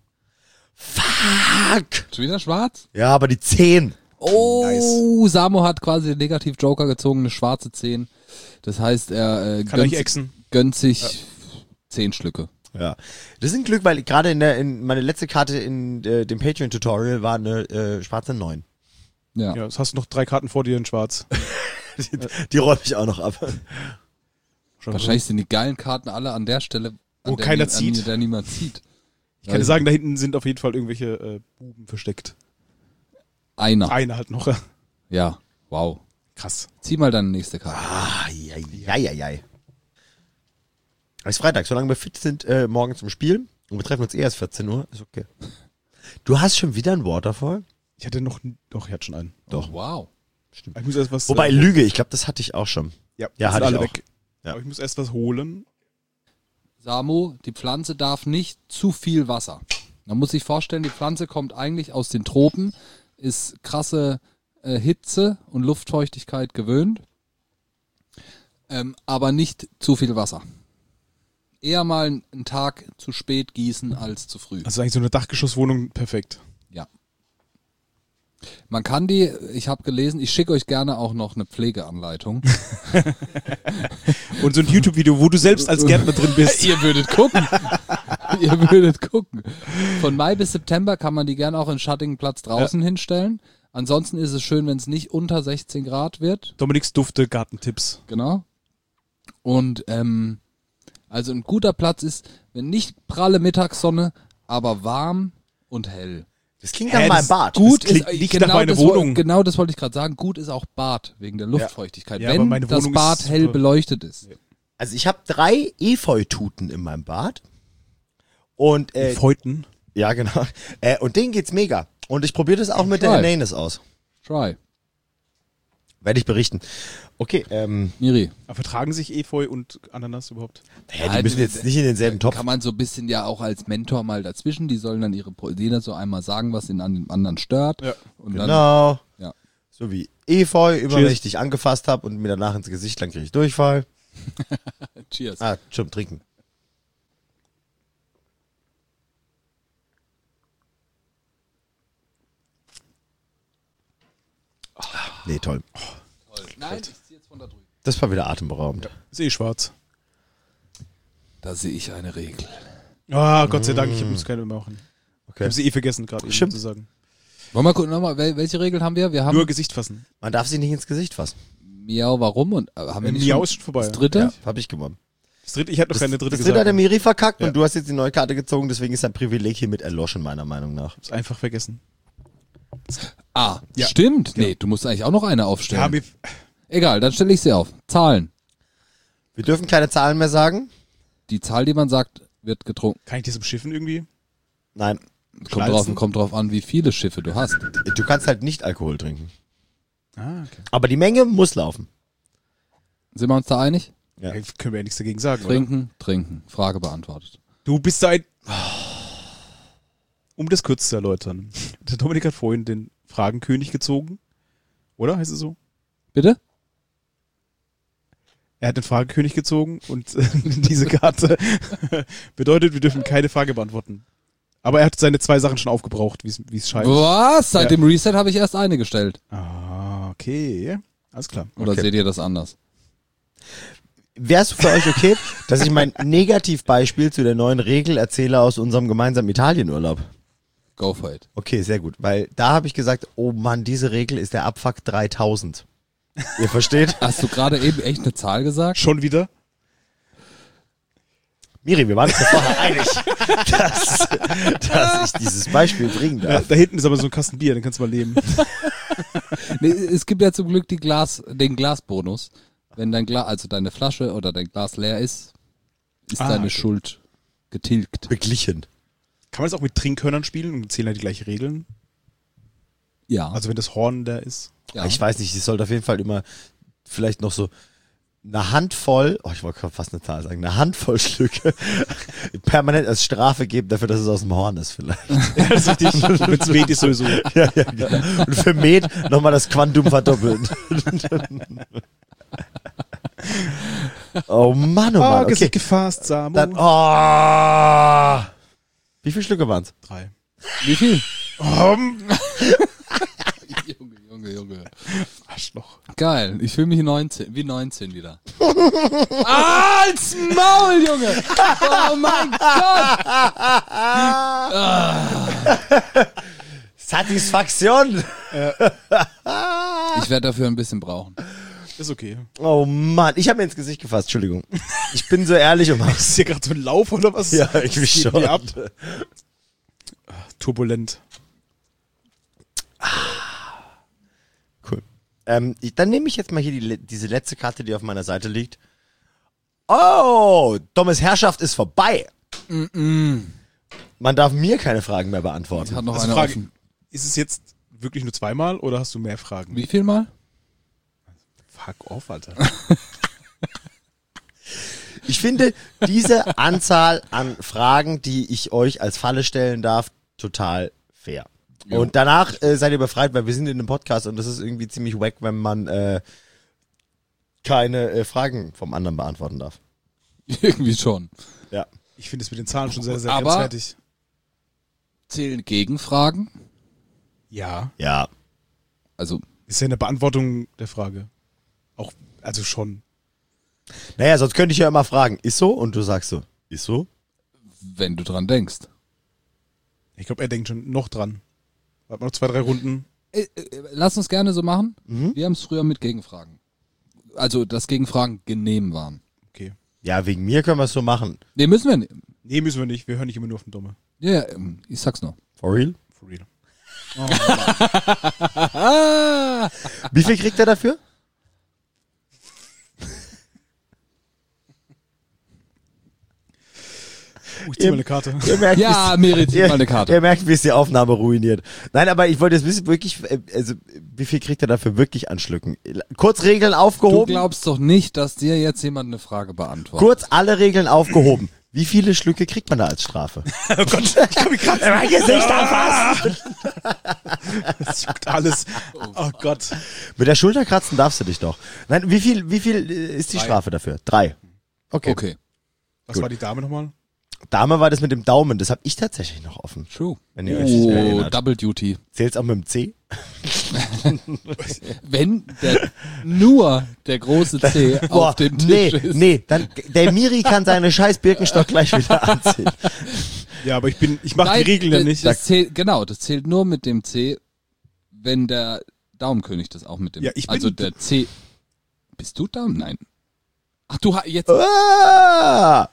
Fuck. Schon wieder schwarz? Ja, aber die zehn. Oh, Samo hat quasi den Negativ-Joker gezogen, eine schwarze zehn. Das heißt, er äh, Kann er gönnt, nicht exen. gönnt sich zehn Schlücke. Ja. Das ist ein Glück, weil gerade in der, in meine letzte Karte in äh, dem Patreon-Tutorial war eine äh, schwarze neun. Ja. Ja, jetzt hast du noch drei Karten vor dir in schwarz. Die, die räume ich auch noch ab. Schon Wahrscheinlich sind die geilen Karten alle an der Stelle, an Wo der, keiner nie- zieht. An der niemand zieht. Ich kann dir sagen, da hinten sind auf jeden Fall irgendwelche äh, Buben versteckt. Einer. Eine halt noch. Ja, wow. Krass. Zieh mal deine nächste Karte. Ah, ja, ja, ja, ja. Es ist Freitag, solange wir fit sind, äh, morgen zum Spiel. Und wir treffen uns eh erst vierzehn Uhr, ist okay. Du hast schon wieder ein Waterfall? Ich hatte noch, n- doch, ich hatte schon einen. Doch. Oh, wow. Ich muss erst was. Wobei, äh, Lüge, ich glaube, das hatte ich auch schon. ja, ja, die hatte sind ich alle auch. weg. Ja. Aber ich muss erst was holen. Samu, die Pflanze darf nicht zu viel Wasser. Man muss sich vorstellen, die Pflanze kommt eigentlich aus den Tropen, ist krasse äh, Hitze und Luftfeuchtigkeit gewöhnt, ähm, aber nicht zu viel Wasser. Eher mal einen Tag zu spät gießen als zu früh. Also eigentlich so eine Dachgeschosswohnung perfekt. Ja. Man kann die, ich habe gelesen, ich schicke euch gerne auch noch eine Pflegeanleitung. Und so ein YouTube-Video, wo du selbst als Gärtner drin bist. Ihr würdet gucken. Ihr würdet gucken. Von Mai bis September kann man die gerne auch in schattigen Platz draußen ja. hinstellen. Ansonsten ist es schön, wenn es nicht unter sechzehn Grad wird. Dominiks Dufte Gartentipps. Genau. Und ähm, also ein guter Platz ist, wenn nicht pralle Mittagssonne, aber warm und hell. Das klingt nach meinem Bad. Gut das klingt ist, nicht genau nach meiner das, Wohnung. Genau das wollte ich gerade sagen. Gut ist auch Bad, wegen der Luftfeuchtigkeit. Ja. Ja, aber wenn meine das Wohnung Bad ist hell super. beleuchtet ist. Also ich habe drei Efeututen in meinem Bad. Und äh, Feuten. ja, genau. Äh, und denen geht's mega. Und ich probiere das auch mit Try. der Ananas aus. Try. Werde ich berichten. Okay, ähm, Miri. Aber vertragen sich Efeu und Ananas überhaupt? ja, die Ja, müssen die- jetzt nicht in denselben Topf. Kann man so ein bisschen ja auch als Mentor mal dazwischen, die sollen dann ihre Poesie so einmal sagen, was den an dem anderen stört. Ja. Und dann, Genau. ja. So wie Efeu übermächtig angefasst habe und mir danach ins Gesicht, dann kriege ich Durchfall. Cheers. Ah, schon trinken. Nee, toll. Toll. Nein, ich zieh jetzt von da drüben. Das war wieder atemberaubend. Ist eh schwarz. Da sehe ich eine Regel. Ah, Gott sei Dank, ich muss keine mehr machen. Ich Okay. habe sie eh vergessen gerade eben Stimmt. zu sagen. Wollen wir mal gucken, nochmal, wel- welche Regeln haben wir? Wir haben Nur Gesicht fassen. Man darf sie nicht ins Gesicht fassen. Miau, warum? Und äh, haben wir Äh, nicht Miau schon ist schon vorbei. das dritte? Ja, habe ich gewonnen. Das dritte, ich hatte noch Das, keine dritte das dritte hat der gesagt. Miri verkackt Ja. und du hast jetzt die neue Karte gezogen, deswegen ist dein Privileg hiermit erloschen, meiner Meinung nach. Hab's einfach vergessen. Ah, Ja. stimmt. Nee, du musst eigentlich auch noch eine aufstellen. Ja, mir, Egal, dann stelle ich sie auf. Zahlen. Wir dürfen keine Zahlen mehr sagen. Die Zahl, die man sagt, wird getrunken. kann ich das im Schiffen irgendwie? Nein, Kommt Schnalzen. drauf, kommt drauf an, wie viele Schiffe du hast. du kannst halt nicht Alkohol trinken. Ah, okay. Aber die Menge muss laufen. Sind wir uns da einig? Ja. Ja, können wir ja nichts dagegen sagen, oder? Trinken, trinken. Frage beantwortet. Du bist da ein... Um das kurz zu erläutern. Der Dominik hat vorhin den Fragenkönig gezogen. Oder? Heißt es so? Bitte? Er hat den Fragenkönig gezogen und äh, diese Karte bedeutet, wir dürfen keine Frage beantworten. Aber er hat seine zwei Sachen schon aufgebraucht, wie es wie es scheint. Was? Seit dem Reset habe ich erst eine gestellt. Ah, okay. Alles klar. Oder Okay. seht ihr das anders? Wäre es für euch okay, dass ich mein Negativbeispiel zu der neuen Regel erzähle aus unserem gemeinsamen Italienurlaub? Go for it. Okay, sehr gut. Weil da habe ich gesagt, oh Mann, diese Regel ist der Abfuck dreitausend. Ihr versteht? Hast du gerade eben echt eine Zahl gesagt? Schon wieder? Miri, wir waren uns ja vorher einig, dass, dass ich dieses Beispiel bringen Ja, darf. da hinten ist aber so ein Kasten Bier, den kannst du mal nehmen. Nee, es gibt ja zum Glück die Glas, den Glasbonus. Wenn dein Glas, also deine Flasche oder dein Glas leer ist, ist Ah, deine okay. Schuld getilgt. Beglichen. Kann man das auch mit Trinkhörnern spielen und zählen da die gleichen Regeln? Ja. Also wenn das Horn da ist. ja. Ich weiß nicht, es sollte auf jeden Fall immer vielleicht noch so eine Handvoll, oh, ich wollte gerade fast eine Zahl sagen, eine Handvoll Schlücke permanent als Strafe geben dafür, dass es aus dem Horn ist vielleicht. Ja, das ist richtig. Wenn es weht, ist sowieso. Ja, ja, genau. Und für Met nochmal das Quantum verdoppeln. Oh Mann, oh Mann. Ah, Okay. Gesicht gefasst, Samu. Dann, oh. Wie viele Schlücke waren's? Drei. Wie viel? Um. Junge, Junge, Junge. Arschloch. Geil. Ich fühle mich neunzehn, wie neunzehn wieder. Als Maul, Junge! Oh mein Gott! Satisfaktion. Ich werde dafür ein bisschen brauchen. Ist okay. Oh Mann, ich habe mir ins Gesicht gefasst, Entschuldigung. Ich bin so ehrlich und mach's. Ist hier gerade so ein Lauf oder was? Ja, ich will Was geht schon. mir ab? Turbulent. Cool. Ähm, ich, dann nehme ich jetzt mal hier die, le- diese letzte Karte, die auf meiner Seite liegt. Oh, Dommes Herrschaft ist vorbei. Man darf mir keine Fragen mehr beantworten. Hat noch Also eine Frage, offen. ist es jetzt wirklich nur zweimal oder hast du mehr Fragen? Wie viel mal? Fuck off, Alter. Ich finde diese Anzahl an Fragen, die ich euch als Falle stellen darf, total fair. Ja. Und danach äh, seid ihr befreit, weil wir sind in einem Podcast und das ist irgendwie ziemlich wack, wenn man äh, keine äh, Fragen vom anderen beantworten darf. Irgendwie schon. Ja. Ich finde es mit den Zahlen schon sehr, sehr Aber- grenzwertig. Zählen Gegenfragen? Ja. Ja. Also, Ist ja eine Beantwortung der Frage. Auch, also schon. Naja, sonst könnte ich ja immer fragen, ist so? Und du sagst so, ist so? wenn du dran denkst. Ich glaube, er denkt schon noch dran. Warte mal noch zwei, drei Runden. Äh, äh, lass uns gerne so machen. Mhm. Wir haben es früher mit Gegenfragen. Also, dass Gegenfragen genehm waren. Okay. Ja, wegen mir können wir es so machen. Nee, müssen wir nicht. Nee, müssen wir nicht. Wir hören nicht immer nur auf den Dumme. Ja, ja, ähm, ich sag's nur. For real? For real. Wie viel kriegt er dafür? Uh, ich zieh mal eine Karte. Ihr merkt, Ja, wie's- Merit, ihr, mal eine Karte. Ihr merkt, wie es die Aufnahme ruiniert. Nein, aber ich wollte jetzt wissen, wirklich, äh, also, wie viel kriegt er dafür wirklich an Schlücken? Kurz Regeln Du aufgehoben. glaubst doch nicht, dass dir jetzt jemand eine Frage beantwortet. Kurz alle Regeln aufgehoben. Wie viele Schlücke kriegt man da als Strafe? Oh Gott, ich kann mich gerade Mein Gesicht anfassen! Das juckt alles. Oh Gott. Mit der Schulter kratzen darfst du dich doch. Nein, wie viel, wie viel äh, ist die Drei. Strafe dafür? Drei. Okay. Okay, Was Gut. war die Dame nochmal? Dame war das mit dem Daumen, das habe ich tatsächlich noch offen. true. Wenn ihr euch Oh, erinnert. Double Duty. Zählt's auch mit dem C? Wenn der, nur der große C Boah, auf dem Tisch nee, ist. nee, dann, der Miri kann seine scheiß Birkenstock gleich wieder anziehen. Ja, aber ich bin, ich mache die Nein, Regeln ja das- nicht. Das zählt, genau, das zählt nur mit dem C, wenn der Daumenkönig das auch mit dem. Ja, ich bin- also der C. Bist du Daumen? Nein. Ach, du ha- jetzt. Ah,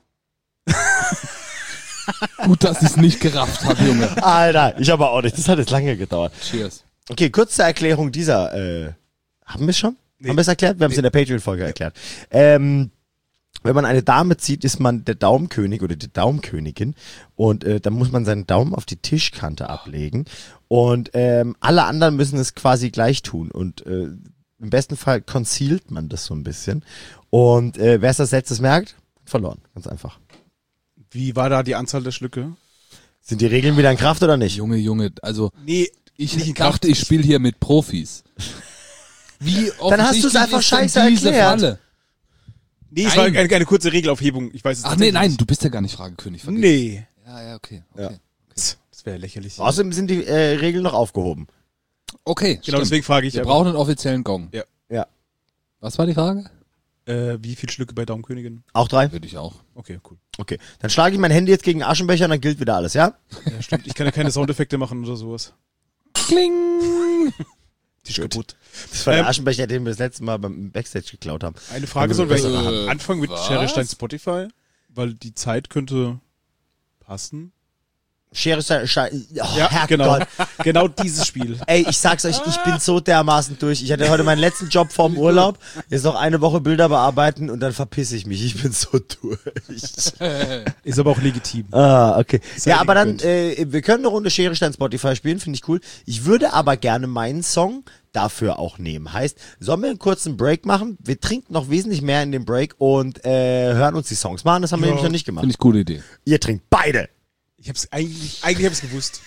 Gut, dass ich es nicht gerafft habe, Junge. Alter, ich aber auch nicht. Das hat jetzt lange gedauert. Cheers. Okay, kurz zur Erklärung dieser. Äh, haben wir es schon? Nee. Haben wir es erklärt? Wir haben es in der Patreon-Folge erklärt. Ähm, wenn man eine Dame zieht, ist man der Daumenkönig oder die Daumenkönigin und äh, dann muss man seinen Daumen auf die Tischkante ablegen und ähm, alle anderen müssen es quasi gleich tun und äh, im besten Fall concealt man das so ein bisschen und äh, wer es als letztes merkt, verloren. Ganz einfach. Wie war da die Anzahl der Schlücke? Sind die Regeln wieder in Kraft oder nicht? Junge, Junge, also Nee, ich Nicht in dachte, Kraft. ich spiele hier mit Profis. Wie Dann hast du's offensichtlich einfach ist denn scheiße diese erklärt. Falle? nee, es Nein. war eine, eine kurze Regelaufhebung. Ich weiß es Ach nee, tatsächlich nein, nicht. du bist ja gar nicht Fragekönig. vergiss. Nee. Ja, ja, okay. Ja. Okay, Das wäre lächerlich. Außerdem sind die äh, Regeln noch aufgehoben. okay Genau, stimmt. deswegen frage ich. Wir aber, brauchen einen offiziellen Gong. Ja. Ja. Was war die Frage? Äh, wie viele Schlücke bei Daumenkönigin? Auch drei? Würde ich auch. Okay, cool. Okay. Dann schlage ich mein Handy jetzt gegen den Aschenbecher und dann gilt wieder alles, ja? Ja, stimmt. Ich kann ja keine Soundeffekte machen oder sowas. Kling! Tisch Gut. kaputt. Das war der Ähm, Aschenbecher, den wir das letzte Mal beim Backstage geklaut haben. Eine Frage, Also, sollen wir äh, jetzt anfangen mit was? Schere, Stein, Spotify? Weil die Zeit könnte passen. Schere, Stein, Stein. Oh, Ja, Herrgott. genau. Genau dieses Spiel. Ey, ich sag's euch, ich bin so dermaßen durch. Ich hatte heute meinen letzten Job vorm Urlaub. Jetzt noch eine Woche Bilder bearbeiten und dann verpisse ich mich. Ich bin so durch. Ist aber auch legitim. Ah, okay. Sei Ja, aber dann, gegönnt. äh, wir können eine Runde Schere, Stein, Spotify spielen, finde ich cool. Ich würde aber gerne meinen Song dafür auch nehmen. Heißt, sollen wir einen kurzen Break machen? Wir trinken noch wesentlich mehr in dem Break und äh, hören uns die Songs machen. Das haben wir Ja. nämlich noch nicht gemacht. Finde ich gute Idee. Ihr trinkt beide. Ich hab's eigentlich, eigentlich hab ich's gewusst.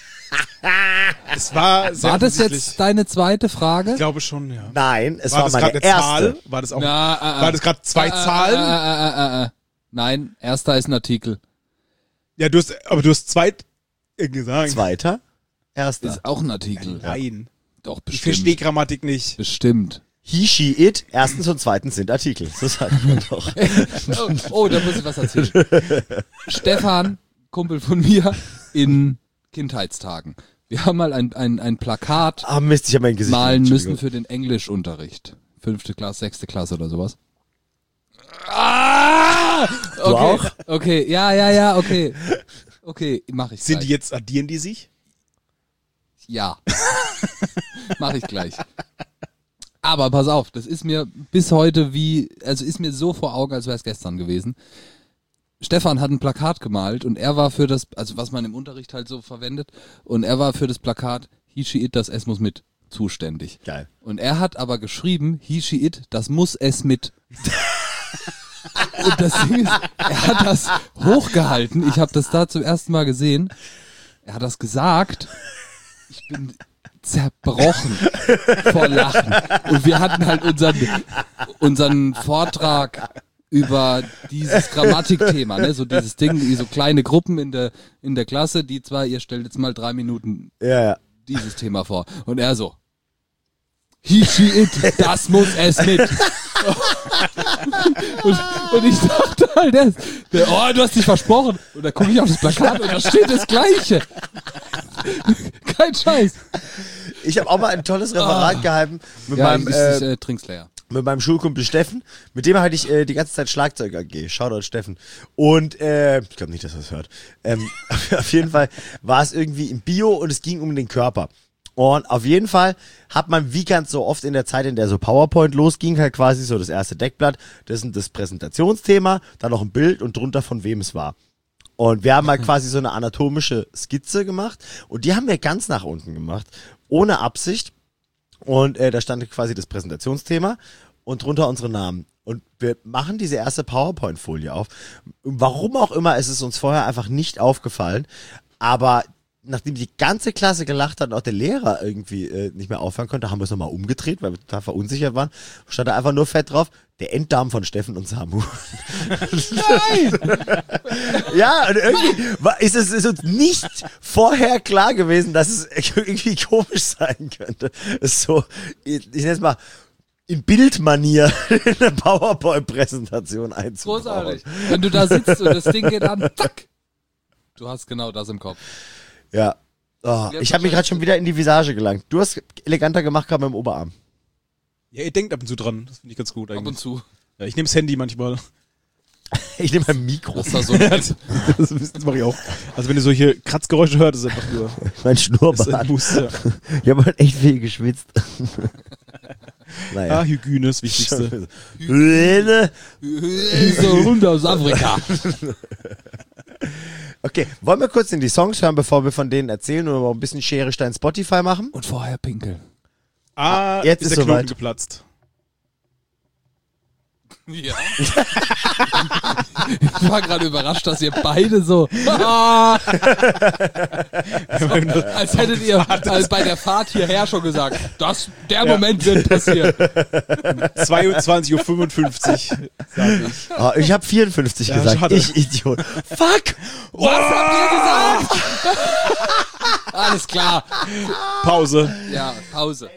Es war sehr War das offensichtlich. jetzt deine zweite Frage? Ich glaube schon, ja. Nein, es War war, das meine gerade eine erste. Zahl? War das auch, Na, äh, äh. war das gerade zwei Äh, Zahlen? Äh, äh, äh, äh, äh. Nein, erster ist ein Artikel. Ja, du hast, aber du hast zweit gesagt. Zweiter, erster. Ist auch ein Artikel. Nein. Doch, Ich bestimmt. verstehe Grammatik nicht. Bestimmt. He, she, it. Erstens und zweitens sind Artikel. So sagt man doch. Oh, oh, da muss ich was erzählen. Stefan, Kumpel von mir, in Kindheitstagen. Wir haben mal ein, ein, ein Plakat Ah, Mist, ich habe mein Gesicht. malen müssen Entschuldigung. für den Englischunterricht. Fünfte Klasse, sechste Klasse oder sowas. Ah! Okay, auch? okay, ja, ja, ja, okay. Okay, mach ich Sind gleich. die jetzt, addieren die sich? Ja. Mach ich gleich. Aber pass auf, das ist mir bis heute wie, also ist mir so vor Augen, als wäre es gestern gewesen. Stefan hat ein Plakat gemalt und er war für das, also was man im Unterricht halt so verwendet, und er war für das Plakat He, she, it, das es muss mit zuständig. Geil. Und er hat aber geschrieben, He, she, it, das muss es mit. Und das Ding ist, er hat das hochgehalten. Ich habe das da zum ersten Mal gesehen. Er hat das gesagt. Ich bin zerbrochen vor Lachen. Und wir hatten halt unseren, unseren Vortrag über dieses Grammatikthema, ne, so dieses Ding, so kleine Gruppen in der, in der Klasse, die zwar, ihr stellt jetzt mal drei Minuten Ja, ja. dieses Thema vor. Und er so, he, she, it, das muss es mit. und, und ich dachte halt, der, der, oh, du hast dich versprochen. Und da gucke ich auf das Plakat und da steht das Gleiche. Kein Scheiß. Ich habe auch mal ein tolles Referat Ah. gehalten mit Ja, meinem ich, äh, ich, äh, trink's leer. mit meinem Schulkumpel Steffen. Mit dem hatte ich äh, die ganze Zeit Schlagzeug A G. Shoutout Steffen. Und äh, ich glaube nicht, dass er es hört. Ähm, auf jeden Fall war es irgendwie im Bio und es ging um den Körper. Und auf jeden Fall hat man, wie ganz so oft in der Zeit, in der so PowerPoint losging, halt quasi so das erste Deckblatt, das ist das Präsentationsthema, dann noch ein Bild und drunter von wem es war. Und wir haben halt quasi so eine anatomische Skizze gemacht und die haben wir ganz nach unten gemacht, ohne Absicht. Und äh, da stand quasi das Präsentationsthema und drunter unsere Namen. Und wir machen diese erste PowerPoint-Folie auf. Warum auch immer, ist es uns vorher einfach nicht aufgefallen. Aber nachdem die ganze Klasse gelacht hat und auch der Lehrer irgendwie äh, nicht mehr aufhören konnte, haben wir es nochmal umgedreht, weil wir total verunsichert waren. Stand da einfach nur fett drauf, der Enddarm von Steffen und Samu. Nein! Ja, und irgendwie war, ist es ist uns nicht vorher klar gewesen, dass es irgendwie komisch sein könnte. Es ist so, ich, ich nenne es mal, in Bildmanier in eine PowerPoint-Präsentation einzubauen. Großartig. Wenn du da sitzt und das Ding geht an, zack. Du hast genau das im Kopf. Ja. Oh, ich habe mich gerade schon wieder in die Visage gelangt. Du hast eleganter gemacht gerade mit dem Oberarm. Ja, ihr denkt ab und zu dran. Das finde ich ganz gut eigentlich. Ab und zu. Ja, ich nehme das Handy manchmal. Ich nehme mein Mikro. Das war so das das mache ich auch. Also wenn ihr solche Kratzgeräusche hört, ist es einfach nur Mein das ist ein Schnurrbart. Muster. Ich habe halt echt viel geschwitzt. Naja. Ah, Hygiene ist das Wichtigste. Hygiene. so Hunde aus Afrika. Okay, wollen wir kurz in die Songs hören, bevor wir von denen erzählen oder mal ein bisschen Schere, Stein, Spotify machen? Und vorher pinkeln. Ah, jetzt ist ist der Knoten soweit. geplatzt. Ja. Ich war gerade überrascht, dass ihr beide so, ah, als hättet ihr als bei der Fahrt hierher schon gesagt, das, der Moment wird passieren. zweiundzwanzig Uhr fünfundfünfzig, sag ich. Oh, ich habe vierundfünfzig Ja, gesagt. schade. Ich Idiot. Fuck! Was habt ihr gesagt? Alles klar. Pause. Ja, Pause.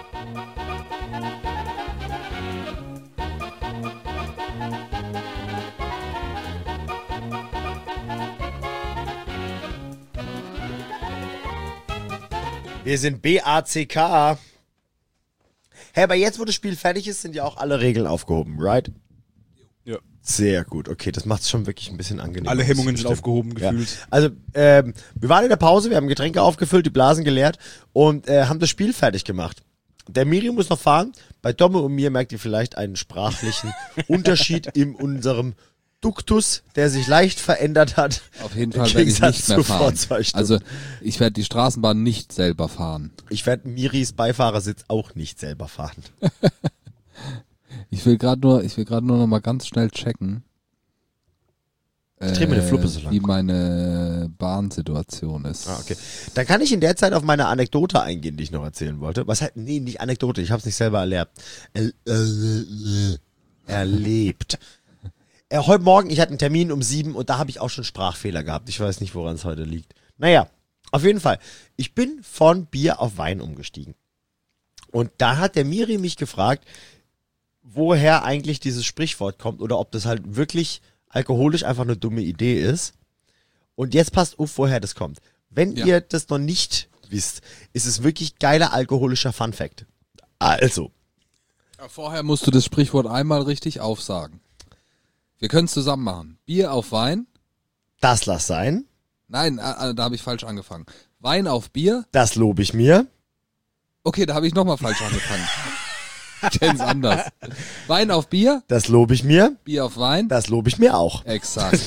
Wir sind B A C K. Hey, aber jetzt, wo das Spiel fertig ist, sind ja auch alle Regeln aufgehoben, right? Ja. Sehr gut. Okay, das macht es schon wirklich ein bisschen angenehmer. Alle Hemmungen sind Stimmt. aufgehoben Ja. gefühlt. Also, ähm, wir waren in der Pause, wir haben Getränke aufgefüllt, die Blasen geleert und äh, haben das Spiel fertig gemacht. Der Miri muss noch fahren. Bei Domme und mir merkt ihr vielleicht einen sprachlichen Unterschied in unserem Duktus, der sich leicht verändert hat. Auf jeden Im Fall werde ich Gegensatz nicht mehr zu vor fahren. zwei Stunden. Also ich werde die Straßenbahn nicht selber fahren. Ich werde Miris Beifahrersitz auch nicht selber fahren. Ich will gerade nur, ich will gerade nur noch mal ganz schnell checken, Ich dreh mir die Fluppe so lang. wie meine Bahnsituation ist. Ah, okay. Dann kann ich in der Zeit auf meine Anekdote eingehen, die ich noch erzählen wollte. Was halt, nee, nicht Anekdote, ich habe es nicht selber erlebt. Er, äh, erlebt. Äh, heute Morgen, ich hatte einen Termin um sieben und da habe ich auch schon Sprachfehler gehabt. Ich weiß nicht, woran es heute liegt. Naja, auf jeden Fall. Ich bin von Bier auf Wein umgestiegen. Und da hat der Miri mich gefragt, woher eigentlich dieses Sprichwort kommt oder ob das halt wirklich alkoholisch einfach eine dumme Idee ist. Und jetzt passt auf, woher das kommt. Wenn Ja. ihr das noch nicht wisst, ist es wirklich geiler alkoholischer Funfact. Also, Ja, vorher musst du das Sprichwort einmal richtig aufsagen. Wir können es zusammen machen. Bier auf Wein. das lass sein, Nein, äh, äh, da habe ich falsch angefangen. Wein auf Bier. das lobe ich mir. Okay, da habe ich nochmal falsch angefangen. Ich kenn's anders. Wein auf Bier, Das lobe ich mir. Bier auf Wein. Das lobe ich mir auch. Exakt.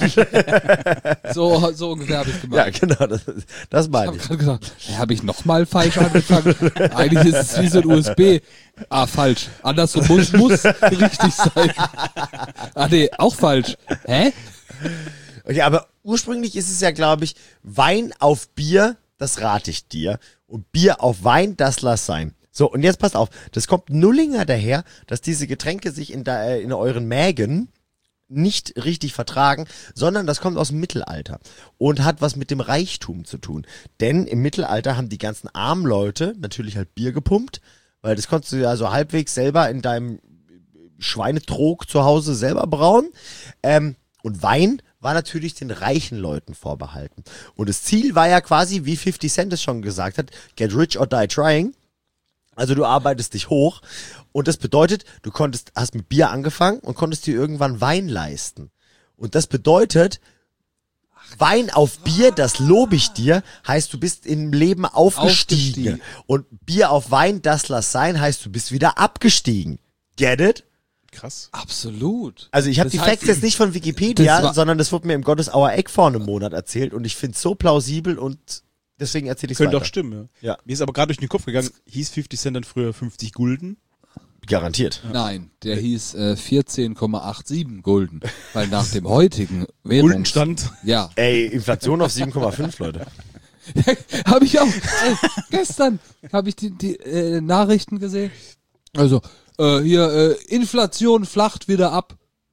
so, so ungefähr habe ich Ja, gemacht. genau, das, das Ich meine habe ich. gerade gedacht, hey, habe ich nochmal falsch angefangen? Eigentlich ist es wie so ein U S B. Ah, falsch. Andersrum muss, muss richtig sein. Ah, nee, auch falsch. Hä? Okay, aber ursprünglich ist es ja, glaube ich, Wein auf Bier, das rate ich dir. Und Bier auf Wein, das lass sein. So, und jetzt passt auf, das kommt nullinger daher, dass diese Getränke sich in, da, in euren Mägen nicht richtig vertragen, sondern das kommt aus dem Mittelalter und hat was mit dem Reichtum zu tun. Denn im Mittelalter haben die ganzen armen Leute natürlich halt Bier gepumpt, weil das konntest du ja so halbwegs selber in deinem Schweinetrog zu Hause selber brauen. Ähm, und Wein war natürlich den reichen Leuten vorbehalten. Und das Ziel war ja quasi, wie fifty Cent es schon gesagt hat, get rich or die trying. Also du arbeitest dich hoch und das bedeutet, du konntest, hast mit Bier angefangen und konntest dir irgendwann Wein leisten. Und das bedeutet, Wein auf Bier, das lobe ich dir, heißt, du bist im Leben aufgestiegen. Aufgestiegen. Und Bier auf Wein, das lass sein, heißt, du bist wieder abgestiegen. Get it? Krass. Absolut. Also ich habe Das die heißt, Facts jetzt nicht von Wikipedia, das war- sondern das wurde mir im Gottesauer Eck vor einem Monat erzählt und ich finde es so plausibel und deswegen erzähle ich es Könnte weiter. auch stimmen, ja. Ja. Mir ist aber gerade durch den Kopf gegangen, hieß fifty Cent dann früher fünfzig Gulden? Garantiert. Nein, der hieß äh, vierzehn Komma siebenundachtzig Gulden. Weil nach dem heutigen Währungs... Guldenstand? Ja. Ey, Inflation auf sieben Komma fünf, Leute. habe ich auch. Ey, gestern habe ich die, die äh, Nachrichten gesehen. Also, äh, hier, äh, Inflation flacht wieder ab.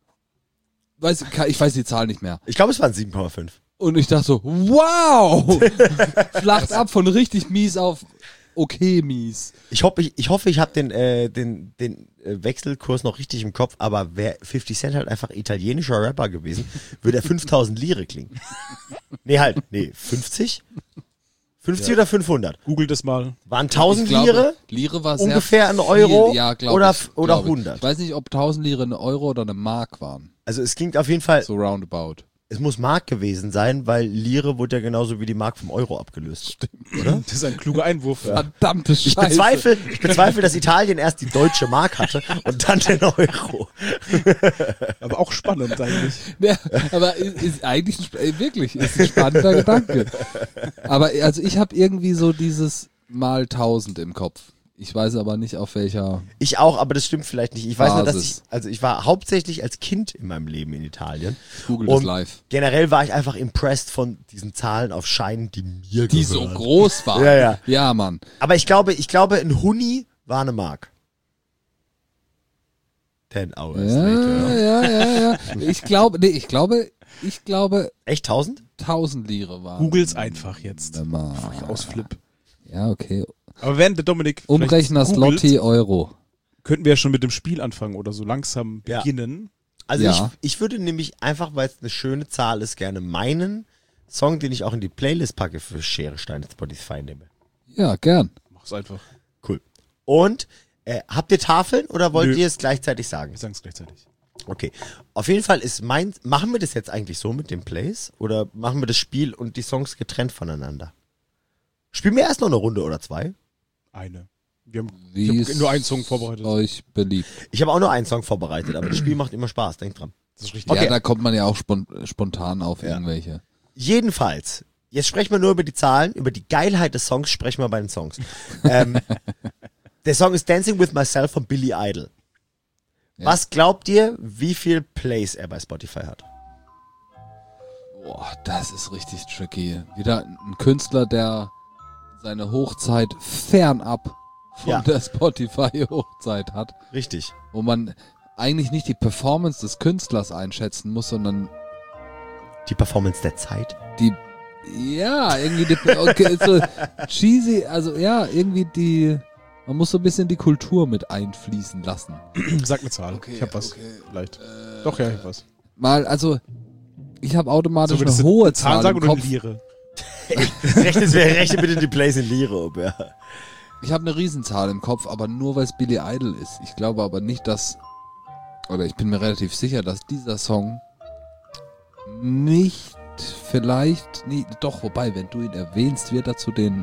Weiß, ich weiß die Zahl nicht mehr. Ich glaube, es waren sieben Komma fünf. Und ich dachte so, wow! Flacht ab von richtig mies auf okay mies. Ich hoffe, ich, ich, hoffe, ich habe den, äh, den, den äh, Wechselkurs noch richtig im Kopf, aber wäre fifty Cent halt einfach italienischer Rapper gewesen, würde er fünftausend Lire klingen. Nee, halt, nee, fünfzig? fünfzig oder fünfhundert? Google das mal. Waren tausend Ich glaube, Lire? Lire war sehr Ungefähr ein Euro? viel. Ja, glaube oder, ich, oder glaube ich. hundert? Ich weiß nicht, ob tausend Lire eine Euro oder eine Mark waren. Also es klingt auf jeden Fall, So roundabout. es muss Mark gewesen sein, weil Lire wurde ja genauso wie die Mark vom Euro abgelöst. Stimmt, oder? Das ist ein kluger Einwurf. Verdammte Scheiße. Ich bezweifle, ich bezweifle, dass Italien erst die deutsche Mark hatte und dann den Euro. Aber auch spannend eigentlich. Ja, aber ist, ist eigentlich ein, sp- äh, wirklich ist ein spannender Gedanke. Aber also ich habe irgendwie so dieses mal tausend im Kopf. Ich weiß aber nicht auf welcher. Ich auch, aber das stimmt vielleicht nicht. Ich weiß nur, dass ich, Basis. also ich war hauptsächlich als Kind in meinem Leben in Italien. Google das Und live. generell war ich einfach impressed von diesen Zahlen auf Scheinen, die mir Die so gehören. groß waren. Ja, ja. Ja, Mann. Aber ich glaube, ich glaube, ein Huni war eine Mark. Ten hours Ja, later. ja, ja, ja. Ich glaube, nee, ich glaube, ich glaube, Echt tausend? tausend Lire waren. Googles einfach jetzt. eine Mark. Aus Flip. Ja, okay. Aber während der Dominik vielleicht Umrechner googelt, Slotty Euro. könnten wir ja schon mit dem Spiel anfangen oder so langsam Ja. beginnen. Also Ja. ich, ich würde nämlich einfach, weil es eine schöne Zahl ist, gerne meinen Song, den ich auch in die Playlist packe für Schere, Steine, Spotify nehme. Ja, gern. Mach's einfach. Cool. Und äh, habt ihr Tafeln oder wollt Nö. ihr es gleichzeitig sagen? Wir sagen es gleichzeitig. Okay. Auf jeden Fall ist mein. Machen wir das jetzt eigentlich so mit den Plays? Oder machen wir das Spiel und die Songs getrennt voneinander? Spielen wir erst noch eine Runde oder zwei? Eine. Wir haben Wie ich hab nur einen Song vorbereitet. euch beliebt. Ich habe auch nur einen Song vorbereitet, aber das Spiel macht immer Spaß, denkt dran. Das ist richtig. Okay. Ja, da kommt man ja auch spon spontan auf Ja. irgendwelche. Jedenfalls, jetzt sprechen wir nur über die Zahlen, über die Geilheit des Songs sprechen wir bei den Songs. ähm, der Song ist Dancing with Myself von Billy Idol. Ja. Was glaubt ihr, wie viel Plays er bei Spotify hat? Boah, das ist richtig tricky. Wieder ein Künstler, der seine Hochzeit fernab von Ja. der Spotify-Hochzeit hat, Richtig. wo man eigentlich nicht die Performance des Künstlers einschätzen muss, sondern Die Performance der Zeit. die, ja, irgendwie die, okay, so cheesy, also ja, irgendwie die, man muss so ein bisschen die Kultur mit einfließen lassen. Sag eine Zahl. Okay, ich hab was. okay. Vielleicht. Doch, ja, ich hab was. Mal, also, ich habe automatisch willst eine du hohe Zahl Zahl sagen im oder eine Kopf. Lire? rechne, rechne bitte die Plays in Lire, ob ja. Ich habe eine Riesenzahl im Kopf, aber nur weil es Billy Idol ist. Ich glaube aber nicht, dass, oder ich bin mir relativ sicher, dass dieser Song nicht, vielleicht, nie, doch, wobei, wenn du ihn erwähnst, wird er zu den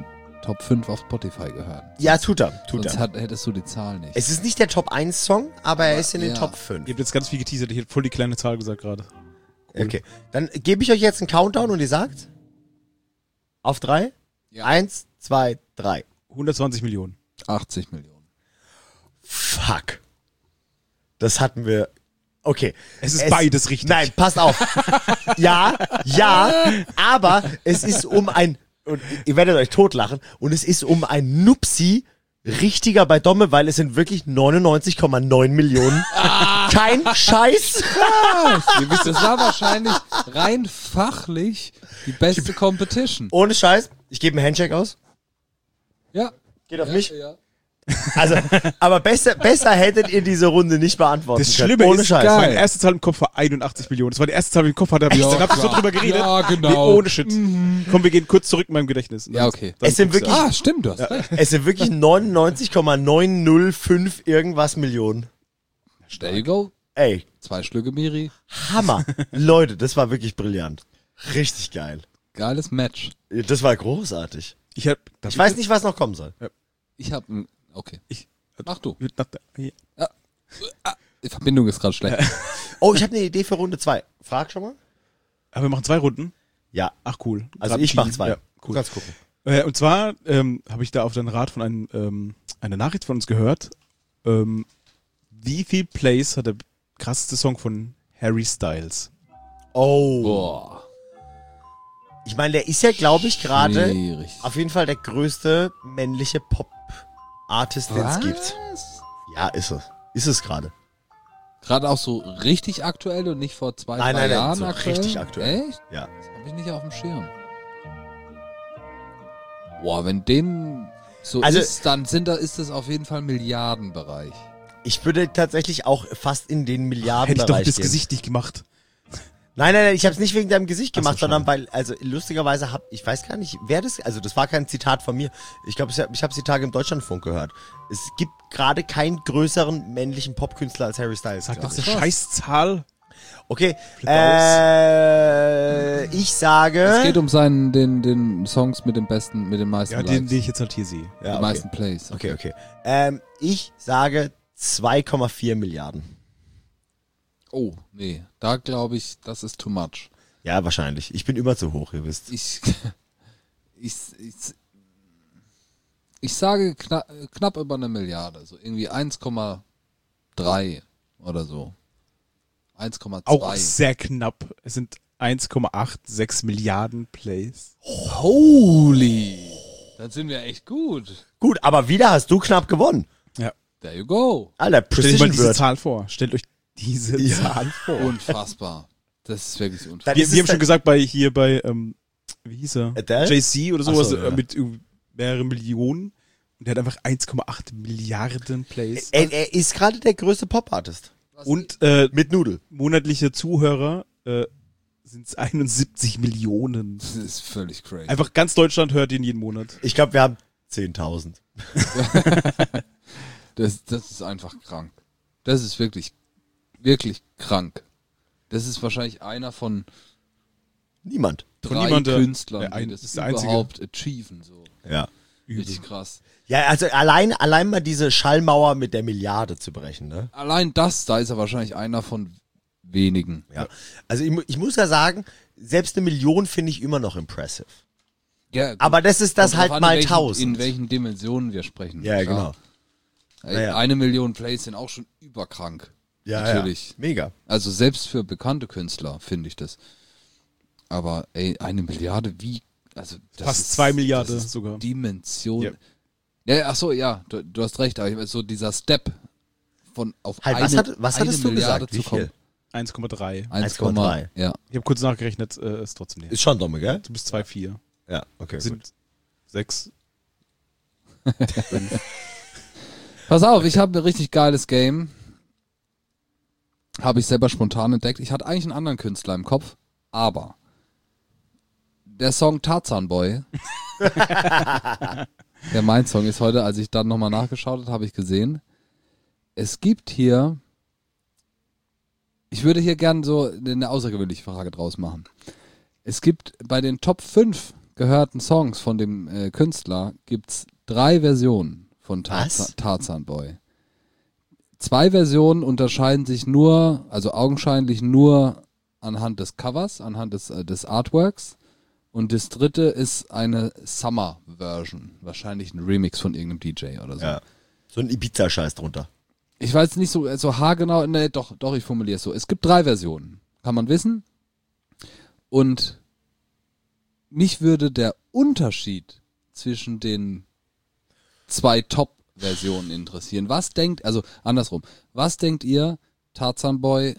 Top fünf auf Spotify gehören. Ja, tut er. Tut Sonst er. hat, hättest du die Zahl nicht. Es ist nicht der Top eins Song, aber er ist in den ja. Top fünf. Ihr habt jetzt ganz viel geteasert, ich hätte voll die kleine Zahl gesagt gerade. Okay. Dann gebe ich euch jetzt einen Countdown und ihr sagt auf drei. Ja. Eins, zwei, drei. hundertzwanzig Millionen. achtzig Millionen. Fuck. Das hatten wir. Okay. Es ist beides richtig. Nein, passt auf. ja, ja, aber es ist um ein, und ihr werdet euch totlachen, und es ist um ein Nupsi richtiger bei Domme, weil es sind wirklich neunundneunzig Komma neun Millionen. Kein Scheiß. Ihr wisst, das war wahrscheinlich rein fachlich die beste Competition. Ohne Scheiß. Ich gebe einen Handshake aus. Ja. Geht auf ja, mich. Ja. Also, aber besser, besser hättet ihr diese Runde nicht beantworten Das können. Schlimme Ohne ist, Scheiß. meine erste Zahl im Kopf war einundachtzig Millionen. Das war die erste Zahl, die ich im Kopf hatte. Hab ich, Ja, dann hab ich so klar. drüber geredet. Ja, genau. Nee, ohne Shit. Komm, wir gehen kurz zurück in meinem Gedächtnis. Ja, okay. Dann Es sind guckst du. wirklich- Ah, stimmt, du hast recht. Es sind wirklich neunundneunzig Komma neunhundertfünf irgendwas Millionen. There you go. Ey, Zwei Schlücke Miri. Hammer. Leute, das war wirklich brillant. Richtig geil. Geiles Match. Das war großartig. Ich, hab, Ich weiß nicht, was noch kommen soll. Ich hab ein. Okay. Ich, Mach du. nach der- Die Verbindung ist gerade schlecht. Oh, ich habe eine Idee für Runde zwei. Frag schon mal. Aber wir machen zwei Runden. Ja, Ach, cool. also Grad ich mach teasen. zwei. Ja, Du cool. kannst gucken. Äh, und zwar ähm, habe ich da auf den Rat von einem, ähm, einer Nachricht von uns gehört. Ähm, wie viel Plays hat der krasseste Song von Harry Styles? Oh. Boah. Ich meine, der ist ja, glaube ich, gerade Schwierig. auf jeden Fall der größte männliche Pop-Artist, den es gibt. Ja, ist es. Ist es gerade. Gerade auch so richtig aktuell und nicht vor zwei, Nein, drei nein, nein, Jahren so aktuell? richtig aktuell. Echt? Ja. Das habe ich nicht auf dem Schirm. Boah, wenn dem so Also- ist, dann sind da, ist das auf jeden Fall Milliardenbereich. Ich würde tatsächlich auch fast in den Hätte ich doch Milliardenbereich das gehen. Gesicht nicht gemacht. Nein, nein, nein, ich habe es nicht wegen deinem Gesicht Ach so, gemacht, sondern schade. weil, also lustigerweise hab, ich weiß gar nicht, wer das, also das war kein Zitat von mir. Ich glaube, ich habe ich hab's die Tage im Deutschlandfunk gehört. Es gibt gerade keinen größeren männlichen Popkünstler als Harry Styles. Sag gerade. das eine Scheißzahl. Okay, Flip äh, ich sage... Es geht um seinen, den, den Songs mit dem besten, mit den meisten Ja, Likes. den, den ich jetzt halt hier sehe. die ja, okay. meisten Plays. Okay, okay. Ähm, ich sage zwei Komma vier Milliarden. Oh, nee. Da glaube ich, das ist too much. Ja, wahrscheinlich. Ich bin immer zu hoch, ihr wisst. Ich, ich, ich, ich sage knapp, knapp über eine Milliarde. So irgendwie eins Komma drei oder so. eins Komma zwei. Auch sehr knapp. Es sind eins Komma sechsundachtzig Milliarden Plays. Holy! Dann sind wir echt gut. Gut, aber wieder hast du knapp gewonnen. Ja. There you go. Alter, Stellt euch mal Precision diese wird. Zahl vor. Stellt euch diese Ja. Zahl vor. Unfassbar. Das ist wirklich unfassbar. Dann Wir, ist wir es haben schon dann- gesagt, bei hier bei, ähm, wie hieß er? Adele? Jay-Z oder Ach sowas, so, ja. äh, mit irgendwie mehreren Millionen. Und der hat einfach eins Komma acht Milliarden Plays. Er, er ist gerade der größte Pop-Artist. Und äh, Mit Nudel. monatliche Zuhörer äh, sind es einundsiebzig Millionen. Das ist völlig crazy. Einfach ganz Deutschland hört ihn jeden Monat. Ich glaube, wir haben zehntausend. Das, das ist einfach krank. Das ist wirklich, wirklich krank. Das ist wahrscheinlich einer von Niemand. Von drei niemand, der- Künstlern, der ein- die das ist der einzige. überhaupt achieven. So. Ja. Richtig krass. Ja, also allein, allein mal diese Schallmauer mit der Milliarde zu brechen, ne? Allein das, da ist er wahrscheinlich einer von wenigen. Ja. Also ich, mu- ich muss ja sagen, selbst eine Million finde ich immer noch impressive. Ja, gut. Aber das ist das Kommt halt drauf an, mal in welchen, tausend. In welchen Dimensionen wir sprechen. Ja, Klar. genau. Ey, Ja. Eine Million Plays sind auch schon überkrank. Ja, Natürlich. Ja. Mega. Also selbst für bekannte Künstler finde ich das. Aber ey, eine Milliarde, wie? Also das Fast ist, zwei Milliarden das ist sogar. Dimension. Ja. Ja, ja, ach so, ja, du, du hast recht. Aber so dieser Step von auf Halt, eine, was, hat, was eine hattest du Milliarde gesagt? Wie zu kommen. viel? eins Komma drei. eins Komma drei. Ja. Ich habe kurz nachgerechnet, äh, ist trotzdem nicht. Ist schon dumme, gell? Du bist zwei Komma vier. Ja, okay. Sind Gut. sechs. Pass auf, ich habe ein richtig geiles Game. Habe ich selber spontan entdeckt. Ich hatte eigentlich einen anderen Künstler im Kopf, aber der Song Tarzan Boy, der mein Song ist heute, als ich dann nochmal nachgeschaut habe, habe ich gesehen, es gibt hier, ich würde hier gern so eine außergewöhnliche Frage draus machen. Es gibt bei den Top fünf gehörten Songs von dem äh, Künstler gibt's drei Versionen von Tarzan, Was? Tarzan Boy. Zwei Versionen unterscheiden sich nur, also augenscheinlich nur anhand des Covers, anhand des, äh, des Artworks. Und das dritte ist eine Summer-Version. Wahrscheinlich ein Remix von irgendeinem D J oder so. Ja. So ein Ibiza-Scheiß drunter. Ich weiß nicht so, so haargenau, nee, doch, doch, ich formuliere es so. Es gibt drei Versionen, kann man wissen. Und mich würde der Unterschied zwischen den zwei Top-Versionen interessieren. Was denkt, also andersrum, was denkt ihr, Tarzan Boy,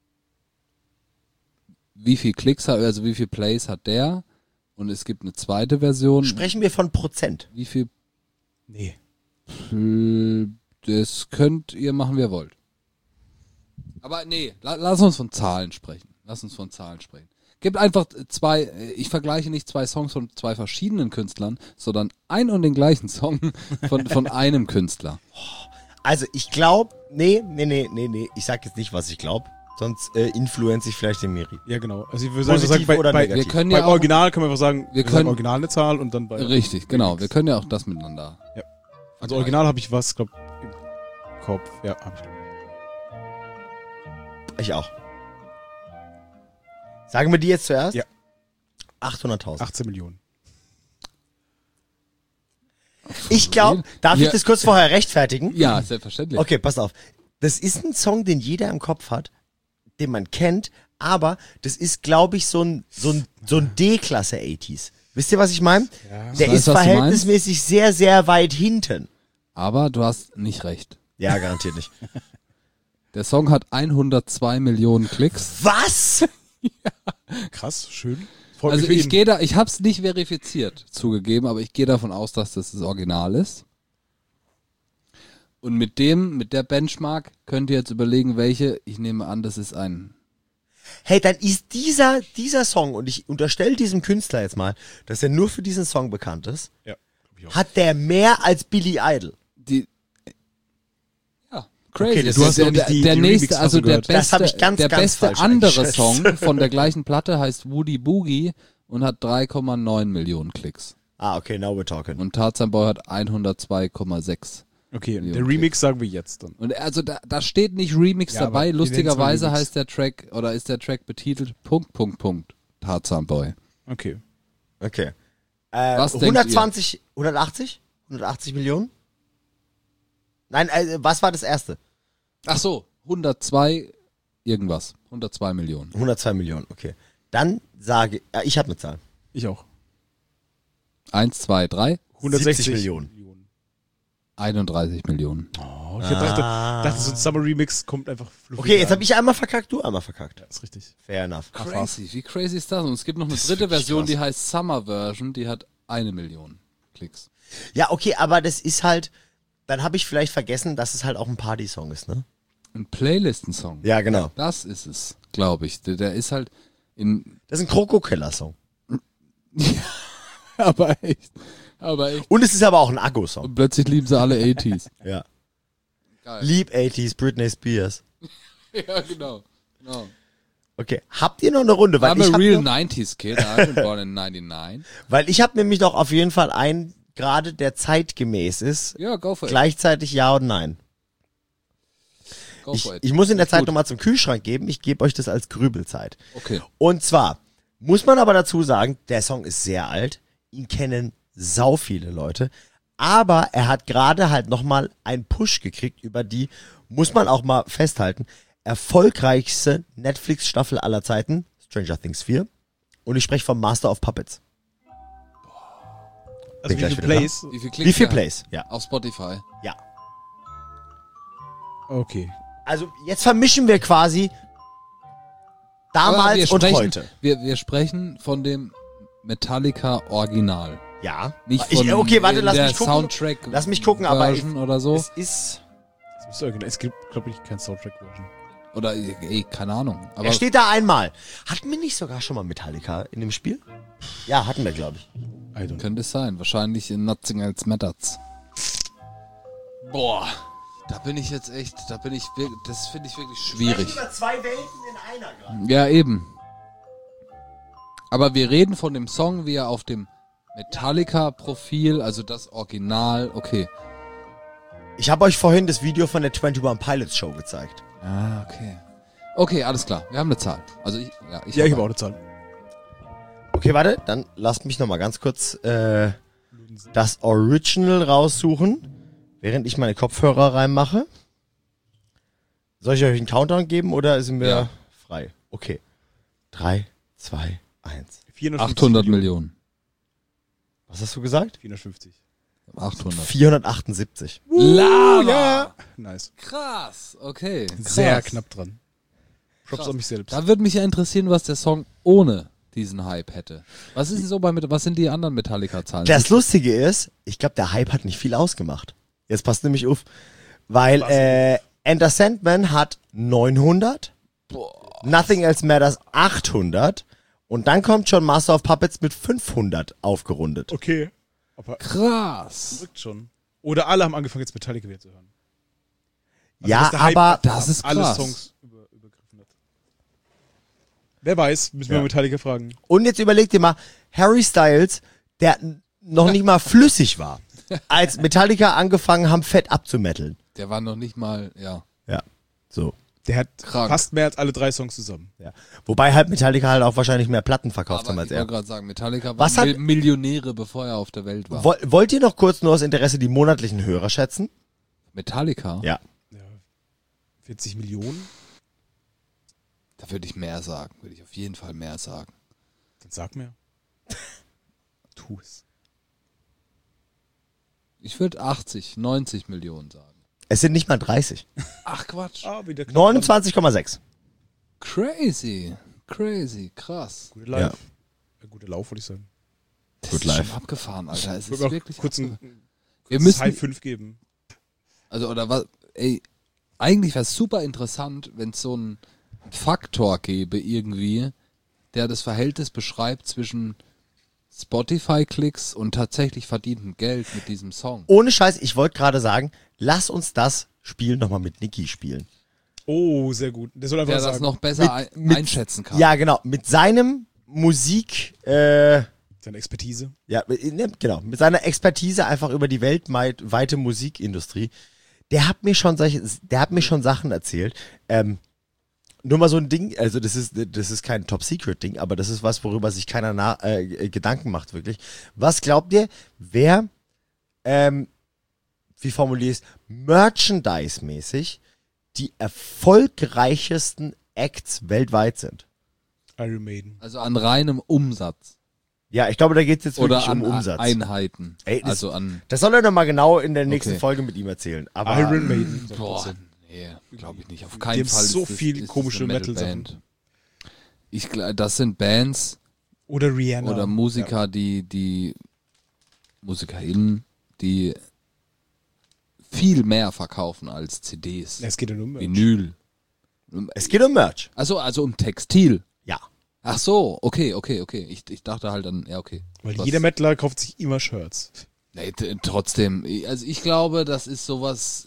wie viel Klicks hat, also wie viel Plays hat der? Und es gibt eine zweite Version. Sprechen wir von Prozent. Wie viel? Nee. Äh, Das könnt ihr machen, wie ihr wollt. Aber nee, la, lass uns von Zahlen sprechen. Lass uns von Zahlen sprechen. Gibt einfach zwei, ich vergleiche nicht zwei Songs von zwei verschiedenen Künstlern, sondern ein und den gleichen Song von, von einem Künstler. Also ich glaube, nee, nee, nee, nee, nee, ich sag jetzt nicht, was ich glaube, sonst äh, influenze ich vielleicht den Miri. Ja, genau. Also ich würde sagen, Positiv bei, oder bei, negativ? Wir können bei ja auch, Original können wir einfach sagen, wir wir sagen können- Original eine Zahl und dann bei... richtig, genau. Wir können ja auch das miteinander. Also Original habe ich was, glaub im Kopf. Ja, hab ich. Ich auch. Sagen wir die jetzt zuerst? Ja. achthunderttausend. achtzehn Millionen. Ich glaube, darf Ja. ich das kurz vorher rechtfertigen? Ja, selbstverständlich. Okay, pass auf. Das ist ein Song, den jeder im Kopf hat, den man kennt, aber das ist, glaube ich, so ein, so ein, so ein D-Klasse achtziger. Wisst ihr, was ich meine? Ja. Der Ich weiß, ist was du verhältnismäßig sehr, sehr weit hinten. Aber du hast nicht recht. Ja, garantiert nicht. Der Song hat hundertzwei Millionen Klicks. Was? Krass, schön. Freut Also mich für ich ihn. gehe da, ich hab's nicht verifiziert, zugegeben, aber ich gehe davon aus, dass das das Original ist. Und mit dem, mit der Benchmark könnt ihr jetzt überlegen, welche, ich nehme an, das ist ein, Hey, dann ist dieser, dieser Song, und ich unterstelle diesem Künstler jetzt mal, dass er nur für diesen Song bekannt ist, Ja, glaub ich auch. hat der mehr als Billy Idol. die, ja, crazy. Okay, das Du ist hast der, noch nicht der, die- der die nächste, Remix-Phase also der gehört. beste, Das hab ich ganz, der ganz beste falsch andere eingeschätzt. Song von der gleichen Platte heißt Woody Boogie und hat drei Komma neun Millionen Klicks. Ah, okay, now we're talking. Und Tarzan Boy hat hundertzwei Komma sechs. Okay, Millionen der Remix sagen wir jetzt dann. Und also da, da steht nicht Remix Ja, dabei. aber die Lustigerweise nennen es mal Remix. heißt der Track oder ist der Track betitelt Punkt, Punkt, Punkt. Tarzan Boy. Okay. Okay. Äh, Was denkt hundertzwanzig, hundertachtzig? hundertachtzig Millionen? Nein, äh, was war das erste? Ach so, hundertzwei irgendwas. hundertzwei Millionen. hundertzwei Millionen, okay. Dann sage, ja, ich habe eine Zahl. Ich auch. Eins, zwei, drei, hundertsechzig siebzig Millionen. einunddreißig Millionen. Oh, ich dachte, dachte, so ein Summer Remix kommt einfach fluffig Okay, jetzt an. habe ich einmal verkackt, du einmal verkackt. Ja, ist richtig. Fair enough. Crazy. Wie crazy ist das? Und es gibt noch eine Das ist dritte wirklich Version, krass. die heißt Summer Version, die hat eine Million Klicks. Ja, okay, aber das ist halt, dann habe ich vielleicht vergessen, dass es halt auch ein Party-Song ist, ne? Ein Playlisten-Song. Ja, genau. Das ist es, glaube ich. Der, der ist halt in. Das ist ein Kroko-Keller-Song. Aber echt. Aber echt. Und es ist aber auch ein Aggo-Song. Und plötzlich lieben sie alle achtziger. Ja. Geil. Lieb achtziger, Britney Spears. Ja, genau. genau. Okay, habt ihr noch eine Runde? Weil I'm ich a habe real noch, nineties kid. I've been born in ninety-nine. weil ich habe nämlich noch auf jeden Fall einen, gerade der zeitgemäß ist. Ja, go for it. Gleichzeitig ja und nein. Go Ich, for it. ich muss in der Zeit Gut. nochmal zum Kühlschrank geben. Ich gebe euch das als Grübelzeit. Okay. Und zwar muss man aber dazu sagen, der Song ist sehr alt. Ihn kennen sau viele Leute. Aber er hat gerade halt nochmal einen Push gekriegt über die, muss man auch mal festhalten, erfolgreichste Netflix-Staffel aller Zeiten, Stranger Things vier. Und ich spreche vom Master of Puppets. Also Bin wie gleich viele wieder Plays? Wie viel Klicks? Wie viel der hat? Plays? Ja. Auf Spotify. Ja. Okay. Also jetzt vermischen wir quasi Aber damals wir und sprechen, heute. Wir, wir sprechen von dem Metallica Original. Ja. Nicht Ich- von okay, warte, in lass der mich gucken. Soundtrack Lass mich gucken, aber Version oder so. Es ist. Das müsste original. Es gibt, glaube ich, kein Soundtrack-Version. Oder ey, keine Ahnung. Aber Er steht da einmal. Hatten wir nicht sogar schon mal Metallica in dem Spiel? Ja, hatten wir, glaube ich. I don't know. könnte es sein. Wahrscheinlich in Nothing Else Matters. Boah. Da bin ich jetzt echt, da bin ich wirklich, das finde ich wirklich schwierig. Über zwei Welten in einer gerade. Ja, eben. Aber wir reden von dem Song, wie er auf dem Metallica-Profil, also das Original, okay. Ich habe euch vorhin das Video von der einundzwanzig Pilots Show gezeigt. Ah, okay. Okay, alles klar. Wir haben eine Zahl. Also ich, ja, ich Ja, ich hab habe auch eine Zahl. Okay, warte, dann lasst mich noch mal ganz kurz äh, das Original raussuchen, während ich meine Kopfhörer reinmache. Soll ich euch einen Countdown geben oder sind wir Ja. frei? Okay. Drei, zwei, eins. vierhundertfünfzig achthundert Millionen. Was hast du gesagt? vierhundertfünfzig. achthundert. vierhundertachtundsiebzig. Lava! Ja. Nice. Krass, okay. Krass. Sehr knapp dran. Props Krass. an mich selbst. Da würde mich ja interessieren, was der Song ohne diesen Hype hätte. Was ist denn so bei, was sind die anderen Metallica-Zahlen? Das Lustige ist, ich glaube, der Hype hat nicht viel ausgemacht. Jetzt passt nämlich auf, weil äh, Enter Sandman hat neunhundert, Nothing Else Matters achthundert und dann kommt schon Master of Puppets mit fünfhundert aufgerundet. Okay. Aber Krass. wirkt schon. Oder alle haben angefangen, jetzt Metallica wieder zu hören. Also, Ja, dass der Hype aber Das ist alle krass. Songs über, übergriffen hat. Wer weiß, müssen wir Ja. Metallica fragen. und jetzt überleg dir mal, Harry Styles, der n- noch nicht mal flüssig war, als Metallica angefangen haben, fett abzumetteln. Der war noch nicht mal, ja. Ja, so. Der hat Krank. fast mehr als alle drei Songs zusammen. Ja. Wobei halt Metallica halt auch wahrscheinlich mehr Platten verkauft haben Aber als ich er. wollte gerade sagen, Metallica war Was hat- Mil Millionäre, bevor er auf der Welt war. Woll- Wollt ihr noch kurz nur aus Interesse die monatlichen Hörer schätzen? Metallica? Ja. Ja. vierzig Millionen? Da würde ich mehr sagen. Würde ich auf jeden Fall mehr sagen. Dann sag mir. Tu es. Ich würde achtzig, neunzig Millionen sagen. Es sind nicht mal dreißig. Ach Quatsch. Ah, wieder knapp neunundzwanzig Komma sechs. Crazy. Crazy. Krass. dran. Gute Live. Ja. Gute Lauf, würde ich sagen. Das Good ist life. schon abgefahren, Alter. Es Ich ist würde auch wirklich kurz ein abgefahren. Wir kurzes müssen, High fünf geben. also oder was, ey, eigentlich wäre es super interessant, wenn es so einen Faktor gäbe irgendwie, der das Verhältnis beschreibt zwischen Spotify-Klicks und tatsächlich verdientem Geld mit diesem Song. Ohne Scheiß, ich wollte gerade sagen, lass uns das Spiel nochmal mit Niki spielen. Oh, sehr gut. Der soll einfach Der sagen. das noch besser Mit- ein mit- einschätzen kann. Ja, genau. Mit seinem Musik, äh, Seine Expertise. ja, mit- ne, genau, mit seiner Expertise einfach über die weltweite Musikindustrie. Der hat mir schon solche, der hat mir schon Sachen erzählt. Ähm, nur mal so ein Ding, also das ist, das ist kein Top-Secret-Ding, aber das ist was, worüber sich keiner na, äh, Gedanken macht, wirklich. Was glaubt ihr, wer, ähm, wie formuliere ich es, Merchandise-mäßig die erfolgreichsten Acts weltweit sind? Iron Maiden. Also an reinem Umsatz. Ja, ich glaube, da geht es jetzt Oder wirklich an um Umsatz. Einheiten. Ey, das- also an. Das soll er noch mal genau in der nächsten Okay. Folge mit ihm erzählen. Aber Iron Maiden. sagt Boah, trotzdem. nee, glaube ich nicht. Auf Die keinen haben Fall. so ist das, viel ist das komische eine Metal-Sachen. Metal-Band. Ich glaube, das sind Bands Oder Rihanna. oder Musiker, die, die MusikerInnen, die viel mehr verkaufen als C Ds. Ja, es geht ja nur um Merch. Vinyl. es geht um Merch. Also, also um Textil. Ja. Ach so, okay, okay, okay. Ich, ich dachte halt dann, ja, okay. Weil Was- jeder Metaler kauft sich immer Shirts. Nee, t- trotzdem. Also ich glaube, das ist sowas.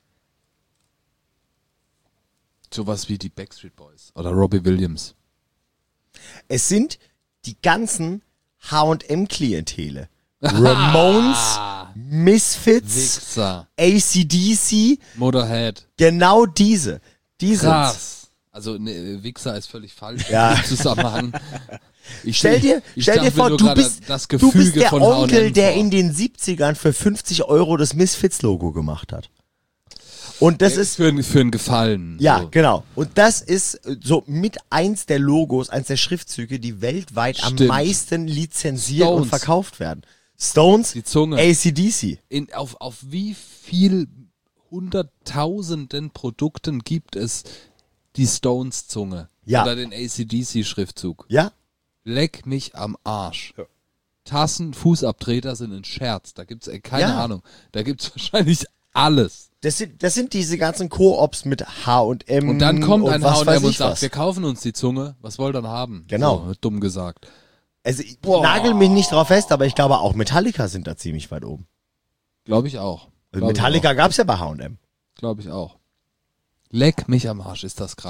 Sowas wie die Backstreet Boys oder Robbie Williams. Es sind die ganzen H und M-Klientele. Ramones, Misfits, Wichser. A C D C, Motorhead. genau diese. Die sind's. Krass. Also ne, Wichser ist völlig falsch Ja. im Zusammenhang. Ich Stell dir, ich stell dir stelle mir vor, nur du gerade bist, das du Gefüge bist der von H und Onkel, M der vor. in den siebzigern für fünfzig Euro das Misfits-Logo gemacht hat. Und das ist, für, für einen Gefallen. ja, so. genau. Und das ist äh, so mit eins der Logos, eins der Schriftzüge, die weltweit am Stimmt. meisten lizenziert und Stones. verkauft werden. Stones, Die Zunge. A C D C. In, auf, auf wie viel hunderttausenden Produkten gibt es die Stones-Zunge? Ja. Oder den A C D C-Schriftzug? Ja? Leck mich am Arsch. Ja. Tassen, Fußabtreter sind ein Scherz. Da gibt's, äh, keine Ja. Ahnung, da gibt's wahrscheinlich alles. Das sind, das sind diese ganzen Koops mit H und M. Und dann kommt ein was H und weiß M und ich sagt, was. wir kaufen uns die Zunge, was wollt ihr dann haben? Genau. So, dumm gesagt. Also, ich nagel mich nicht drauf fest, aber ich glaube auch Metallica sind da ziemlich weit oben. Glaube ich auch. Glaub Metallica gab's ja bei H und M. Glaube ich auch. Leck mich am Arsch, ist das krank.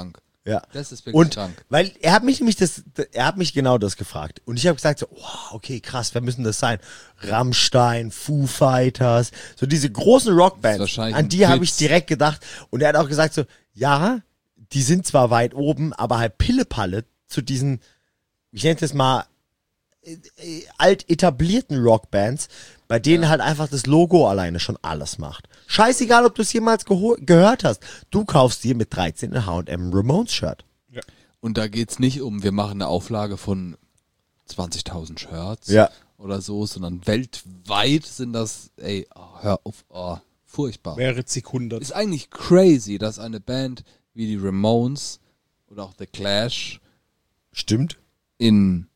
Ja. Das ist wirklich Und krank. weil er hat mich nämlich das, er hat mich genau das gefragt. Und ich habe gesagt so, wow, okay, krass, wer müssen das sein? Rammstein, Foo Fighters, so diese großen Rockbands, wahrscheinlich an ein die habe ich Witz. direkt gedacht. Und er hat auch gesagt so, ja, die sind zwar weit oben, aber halt Pillepalle zu diesen, ich nenne es mal, äh, äh, alt etablierten Rockbands, bei denen Ja. halt einfach das Logo alleine schon alles macht. Scheißegal, ob du es jemals geho- gehört hast. Du kaufst dir mit dreizehn ein H und M Ramones-Shirt. Und da geht's nicht um, wir machen eine Auflage von zwanzigtausend Shirts Ja. oder so, sondern weltweit sind das, ey, oh, hör auf, oh, furchtbar. Wäre zig hundert. Ist eigentlich crazy, dass eine Band wie die Ramones oder auch The Clash Stimmt. in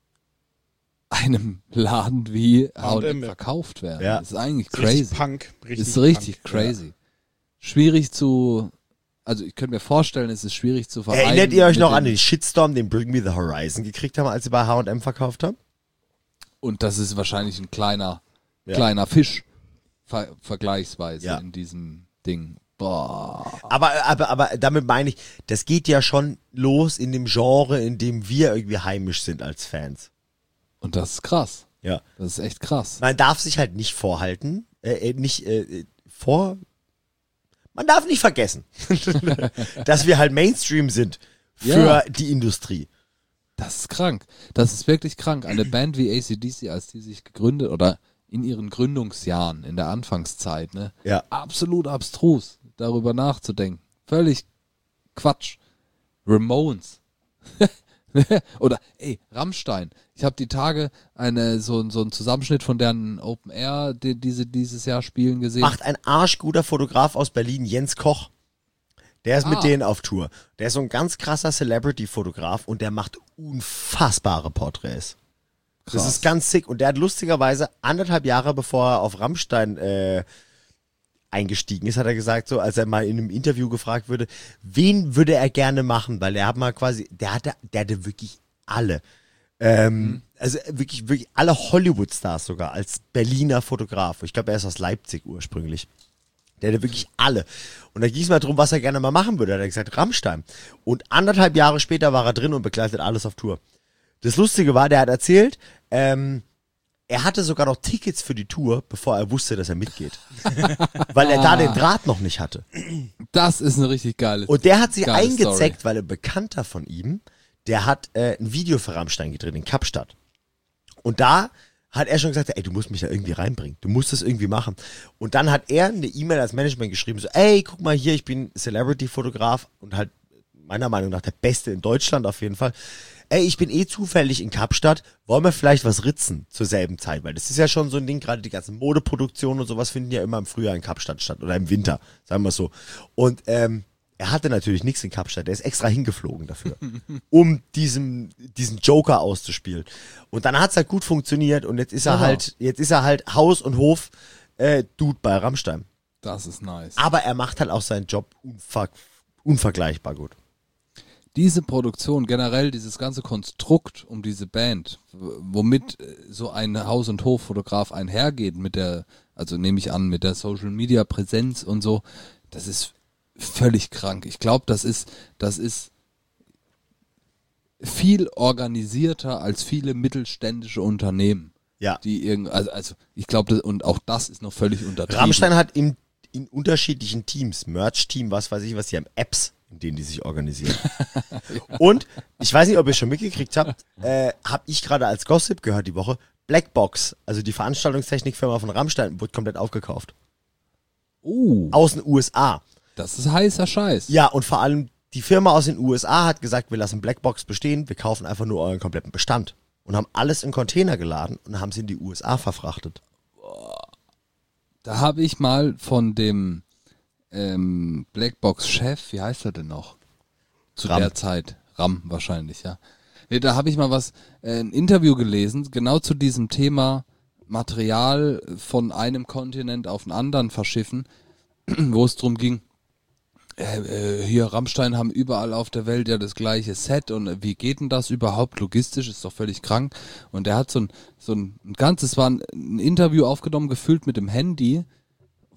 einem Laden wie H und M H und M, verkauft werden. Ja. Das ist eigentlich Ist richtig crazy. Punk. Richtig Ist richtig Punk. crazy. Schwierig zu, also ich könnte mir vorstellen, es ist schwierig zu vereinen. Erinnert ihr euch mit noch den- an den Shitstorm, den Bring Me the Horizon gekriegt haben, als sie bei H und M verkauft haben? Und das ist wahrscheinlich ein kleiner, Ja. kleiner Fisch ver vergleichsweise Ja. in diesem Ding. Boah. Aber, aber, aber damit meine ich, das geht ja schon los in dem Genre, in dem wir irgendwie heimisch sind als Fans. Und das ist krass. Ja. Das ist echt krass. Man darf sich halt nicht vorhalten, äh, äh, nicht äh, vor. Man darf nicht vergessen, dass wir halt Mainstream sind für Ja. die Industrie. Das ist krank. Das ist wirklich krank. Eine Band wie A C D C, als die sich gegründet oder in ihren Gründungsjahren, in der Anfangszeit, ne? Ja. Absolut abstrus, darüber nachzudenken. Völlig Quatsch. Ramones. Oder, ey, Rammstein. Ich habe die Tage eine so, so einen Zusammenschnitt von deren Open Air, die diese dieses Jahr spielen, gesehen. Macht ein arschguter Fotograf aus Berlin, Jens Koch. Der ist mit Ah. denen auf Tour. Der ist so ein ganz krasser Celebrity-Fotograf und der macht unfassbare Porträts. Das Krass. ist ganz sick. Und der hat lustigerweise anderthalb Jahre bevor er auf Rammstein äh, eingestiegen ist, hat er gesagt, so als er mal in einem Interview gefragt würde, wen würde er gerne machen, weil er hat mal quasi, der hatte, der hatte wirklich alle. Ähm, Also wirklich, wirklich alle Hollywood-Stars sogar als Berliner Fotograf. Ich glaube, er ist aus Leipzig ursprünglich. Der hatte wirklich alle. Und da ging es mal darum, was er gerne mal machen würde. Da hat er gesagt, Rammstein. Und anderthalb Jahre später war er drin und begleitet alles auf Tour. Das Lustige war, der hat erzählt, ähm, er hatte sogar noch Tickets für die Tour, bevor er wusste, dass er mitgeht. Weil er da den Draht noch nicht hatte. Das ist eine richtig geile Und der hat sie geile eingezeckt, Story. weil ein Bekannter von ihm, der hat äh, ein Video für Rammstein gedreht in Kapstadt. Und da hat er schon gesagt, ey, du musst mich da irgendwie reinbringen. Du musst das irgendwie machen. Und dann hat er eine E-Mail als Management geschrieben, so, ey, guck mal hier, ich bin Celebrity-Fotograf und halt meiner Meinung nach der Beste in Deutschland auf jeden Fall. Ey, ich bin eh zufällig in Kapstadt, wollen wir vielleicht was ritzen zur selben Zeit? Weil das ist ja schon so ein Ding, gerade die ganzen Modeproduktionen und sowas finden ja immer im Frühjahr in Kapstadt statt oder im Winter, sagen wir so. Und ähm, er hatte natürlich nichts in Kapstadt, der ist extra hingeflogen dafür, um diesen, diesen Joker auszuspielen. Und dann hat's halt gut funktioniert und jetzt ist er Genau. halt, jetzt ist er halt Haus und Hof äh, Dude bei Rammstein. Das ist nice. Aber er macht halt auch seinen Job unver unvergleichbar gut. Diese Produktion, generell dieses ganze Konstrukt um diese Band, w- womit äh, so ein Haus- und Hoffotograf einhergeht mit der, also nehme ich an, mit der Social-Media-Präsenz und so, das ist völlig krank. Ich glaube, das ist, das ist viel organisierter als viele mittelständische Unternehmen. Ja. Die irgend, also, also ich glaube, und auch das ist noch völlig untertrieben. Rammstein hat in, in unterschiedlichen Teams, Merch-Team, was weiß ich was, die haben Apps, in denen die sich organisieren. Und ich weiß nicht, ob ihr es schon mitgekriegt habt, äh, habe ich gerade als Gossip gehört die Woche, Blackbox, also die Veranstaltungstechnikfirma von Rammstein, wurde komplett aufgekauft. Oh, Aus den U S A. das ist heißer Scheiß. Ja, und vor allem die Firma aus den U S A hat gesagt, wir lassen Blackbox bestehen, wir kaufen einfach nur euren kompletten Bestand. Und haben alles in Container geladen und haben sie in die U S A verfrachtet. Da habe ich mal von dem ähm, Blackbox-Chef, wie heißt er denn noch? Zu Ram. der Zeit. Ram wahrscheinlich, ja. Nee, da habe ich mal was, äh, ein Interview gelesen, genau zu diesem Thema Material von einem Kontinent auf den anderen verschiffen, wo es drum ging, äh, äh, hier Rammstein haben überall auf der Welt ja das gleiche Set und äh, wie geht denn das überhaupt logistisch, ist doch völlig krank. Und der hat so ein, so ein, ein ganzes, war ein, ein Interview aufgenommen, gefüllt mit dem Handy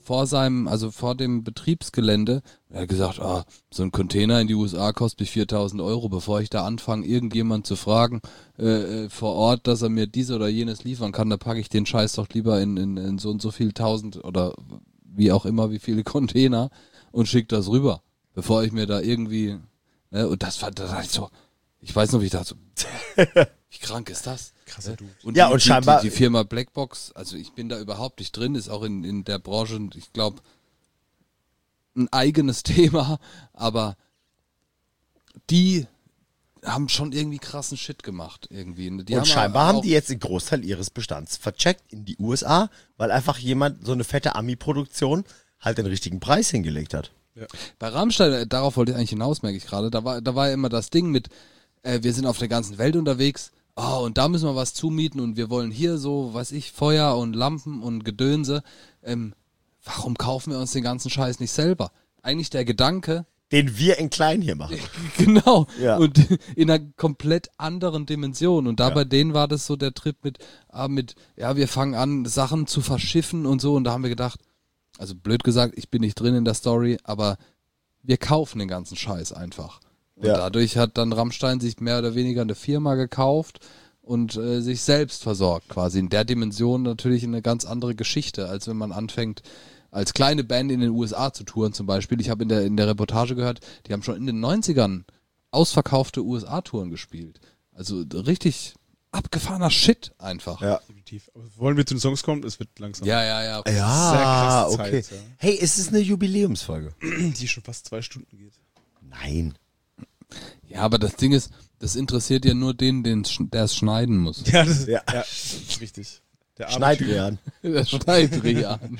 vor seinem, also vor dem Betriebsgelände, er hat gesagt, ah, so ein Container in die U S A kostet mich viertausend Euro, bevor ich da anfange, irgendjemand zu fragen äh, äh, vor Ort, dass er mir dies oder jenes liefern kann, da packe ich den Scheiß doch lieber in, in, in so und so viel tausend oder wie auch immer, wie viele Container und schicke das rüber, bevor ich mir da irgendwie, ne, und das war, da dachte ich so, ich weiß noch, wie ich dachte, so, wie krank ist das? Krasser Dude. Und Ja, die, und die, scheinbar- Die, die Firma Blackbox, also ich bin da überhaupt nicht drin, ist auch in, in der Branche, ich glaube, ein eigenes Thema, aber die haben schon irgendwie krassen Shit gemacht, irgendwie. Die Und haben scheinbar haben auch- die jetzt den Großteil ihres Bestands vercheckt in die U S A, weil einfach jemand so eine fette Ami-Produktion halt den richtigen Preis hingelegt hat. Bei Rammstein, äh, darauf wollte ich eigentlich hinaus, merke ich gerade, da war, da war ja immer das Ding mit, äh, wir sind auf der ganzen Welt unterwegs, oh, und da müssen wir was zumieten und wir wollen hier so, weiß ich, Feuer und Lampen und Gedönse. Ähm, warum kaufen wir uns den ganzen Scheiß nicht selber? Eigentlich der Gedanke, Den wir in klein hier machen. genau, Ja. und in einer komplett anderen Dimension. Und da bei denen war das so der Trip mit, ah, mit, ja, wir fangen an, Sachen zu verschiffen und so. Und da haben wir gedacht, also blöd gesagt, ich bin nicht drin in der Story, aber wir kaufen den ganzen Scheiß einfach. Und Ja. dadurch hat dann Rammstein sich mehr oder weniger eine Firma gekauft und äh, sich selbst versorgt quasi. In der Dimension natürlich eine ganz andere Geschichte, als wenn man anfängt, als kleine Band in den U S A zu touren zum Beispiel. Ich habe in der, in der Reportage gehört, die haben schon in den neunzigern ausverkaufte U S A-Touren gespielt. Also richtig abgefahrener Shit einfach. Ja. Definitiv. Aber wollen wir zu den Songs kommen? Es wird langsam. ja, ja. ja. Sehr Ja, krasse okay. Zeit, ja. Hey, es ist eine Jubiläumsfolge. Die schon fast zwei Stunden geht. Nein. Ja, aber das Ding ist, das interessiert ja nur den, den sch- der es schneiden muss. Ja, das, Ja. ja. das ist richtig. Der arme Schneid Typ. dir an. Der Schneidreh an.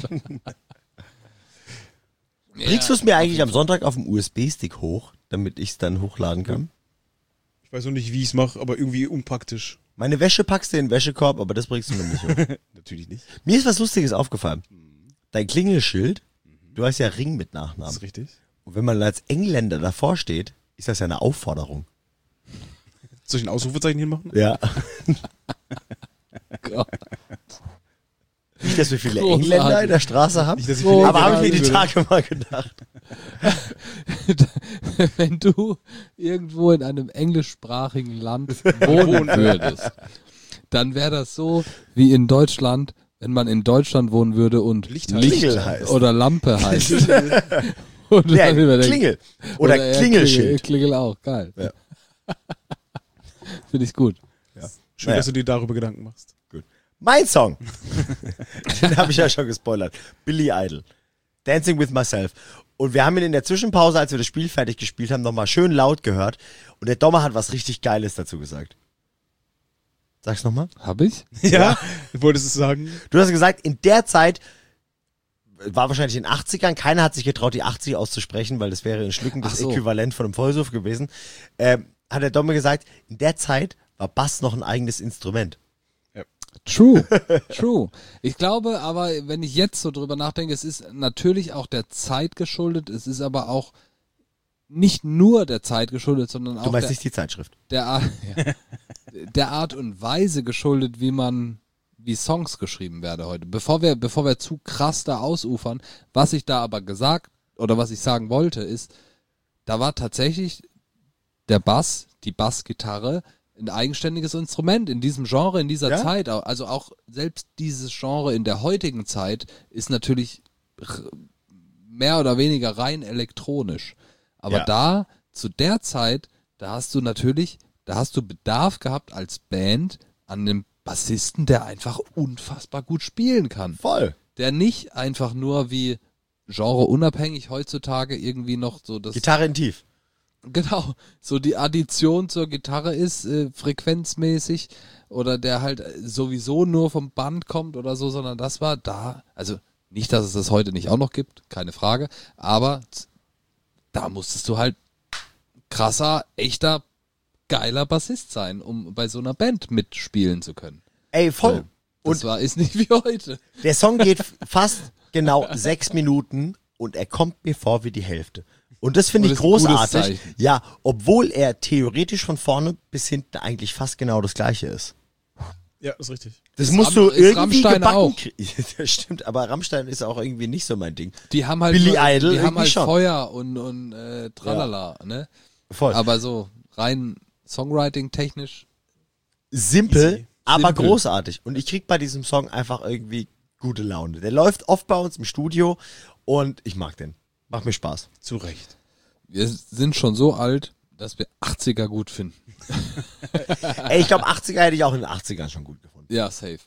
Bringst du es mir eigentlich am Sonntag auf dem U S B-Stick hoch, damit ich es dann hochladen kann? Ich weiß noch nicht, wie ich es mache, aber irgendwie unpraktisch. Meine Wäsche packst du in den Wäschekorb, aber das bringst du mir nicht hoch. Natürlich nicht. Mir ist was Lustiges aufgefallen. Dein Klingelschild, du hast ja Ring mit Das Nachnamen. ist richtig. Und wenn man als Engländer davor steht, ist das ja eine Aufforderung. Soll ich ein Ausrufezeichen hinmachen? Ja. Gott. Nicht, dass wir viele Großartig. Engländer in der Straße haben. Nicht, dass ich Oh, viele Aber habe ich mir die Großartig. Tage mal gedacht. Wenn du irgendwo in einem englischsprachigen Land wohnen würdest, dann wäre das so wie in Deutschland, wenn man in Deutschland wohnen würde und Licht Licht, Klingel heißt. oder Lampe heißt. Und Ja, dann immer denkt, Klingel. Oder, ja, Klingelschild. Klingel, Klingel auch, geil. Ja. Finde ich gut. Schön, Naja. dass du dir darüber Gedanken machst. Mein Song. Den habe ich ja schon gespoilert. Billy Idol. Dancing with Myself. Und wir haben ihn in der Zwischenpause, als wir das Spiel fertig gespielt haben, nochmal schön laut gehört. Und der Dommer hat was richtig Geiles dazu gesagt. Sag's nochmal. Hab ich? Ja? Wolltest du es sagen? Du hast gesagt, in der Zeit, war wahrscheinlich in den achtzigern, keiner hat sich getraut, die achtzig auszusprechen, weil das wäre in Schlücken das Ach so. Äquivalent von einem Vollsuff gewesen. Ähm, hat der Dommer gesagt, in der Zeit war Bass noch ein eigenes Instrument. True, true. Ich glaube aber, wenn ich jetzt so drüber nachdenke, es ist natürlich auch der Zeit geschuldet, es ist aber auch nicht nur der Zeit geschuldet, sondern auch Du meinst der, nicht die Zeitschrift. der, Art, ja, der Art und Weise geschuldet, wie man, wie Songs geschrieben werden heute. Bevor wir, bevor wir zu krass da ausufern, was ich da aber gesagt oder was ich sagen wollte, ist, da war tatsächlich der Bass, die Bassgitarre, ein eigenständiges Instrument in diesem Genre, in dieser Ja? Zeit. Also auch selbst dieses Genre in der heutigen Zeit ist natürlich r- mehr oder weniger rein elektronisch. Aber Ja. da, zu der Zeit, da hast du natürlich, da hast du Bedarf gehabt als Band an einem Bassisten, der einfach unfassbar gut spielen kann. Voll. Der nicht einfach nur wie genreunabhängig heutzutage irgendwie noch so das Gitarre in Tief. Genau, so die Addition zur Gitarre ist, äh, frequenzmäßig, oder der halt sowieso nur vom Band kommt oder so, sondern das war da, also nicht, dass es das heute nicht auch noch gibt, keine Frage, aber z- da musstest du halt krasser, echter, geiler Bassist sein, um bei so einer Band mitspielen zu können. Ey, voll. So, Und das war, ist nicht wie heute. der Song geht fast genau sechs Minuten und er kommt mir vor wie die Hälfte. Und das finde Und ich das ist ein gutes großartig. Zeichen. Ja, obwohl er theoretisch von vorne bis hinten eigentlich fast genau das gleiche ist. Ja, ist richtig. Das Ist musst Ram- du ist irgendwie Rammstein gebacken auch. kriegen. Das stimmt, aber Rammstein ist auch irgendwie nicht so mein Ding. Die haben halt, Billy nur- Idol die haben irgendwie halt schon. Feuer und, und äh, tralala, ne? Voll. Aber so rein Songwriting-technisch. Simpel, Easy. aber Simpel. großartig. Und ich krieg bei diesem Song einfach irgendwie gute Laune. Der läuft oft bei uns im Studio und ich mag den. Macht mir Spaß. Zu Recht. Wir sind schon so alt, dass wir achtziger gut finden. Ey, ich glaube, achtziger hätte ich auch in den achtzigern schon gut gefunden. Ja, safe.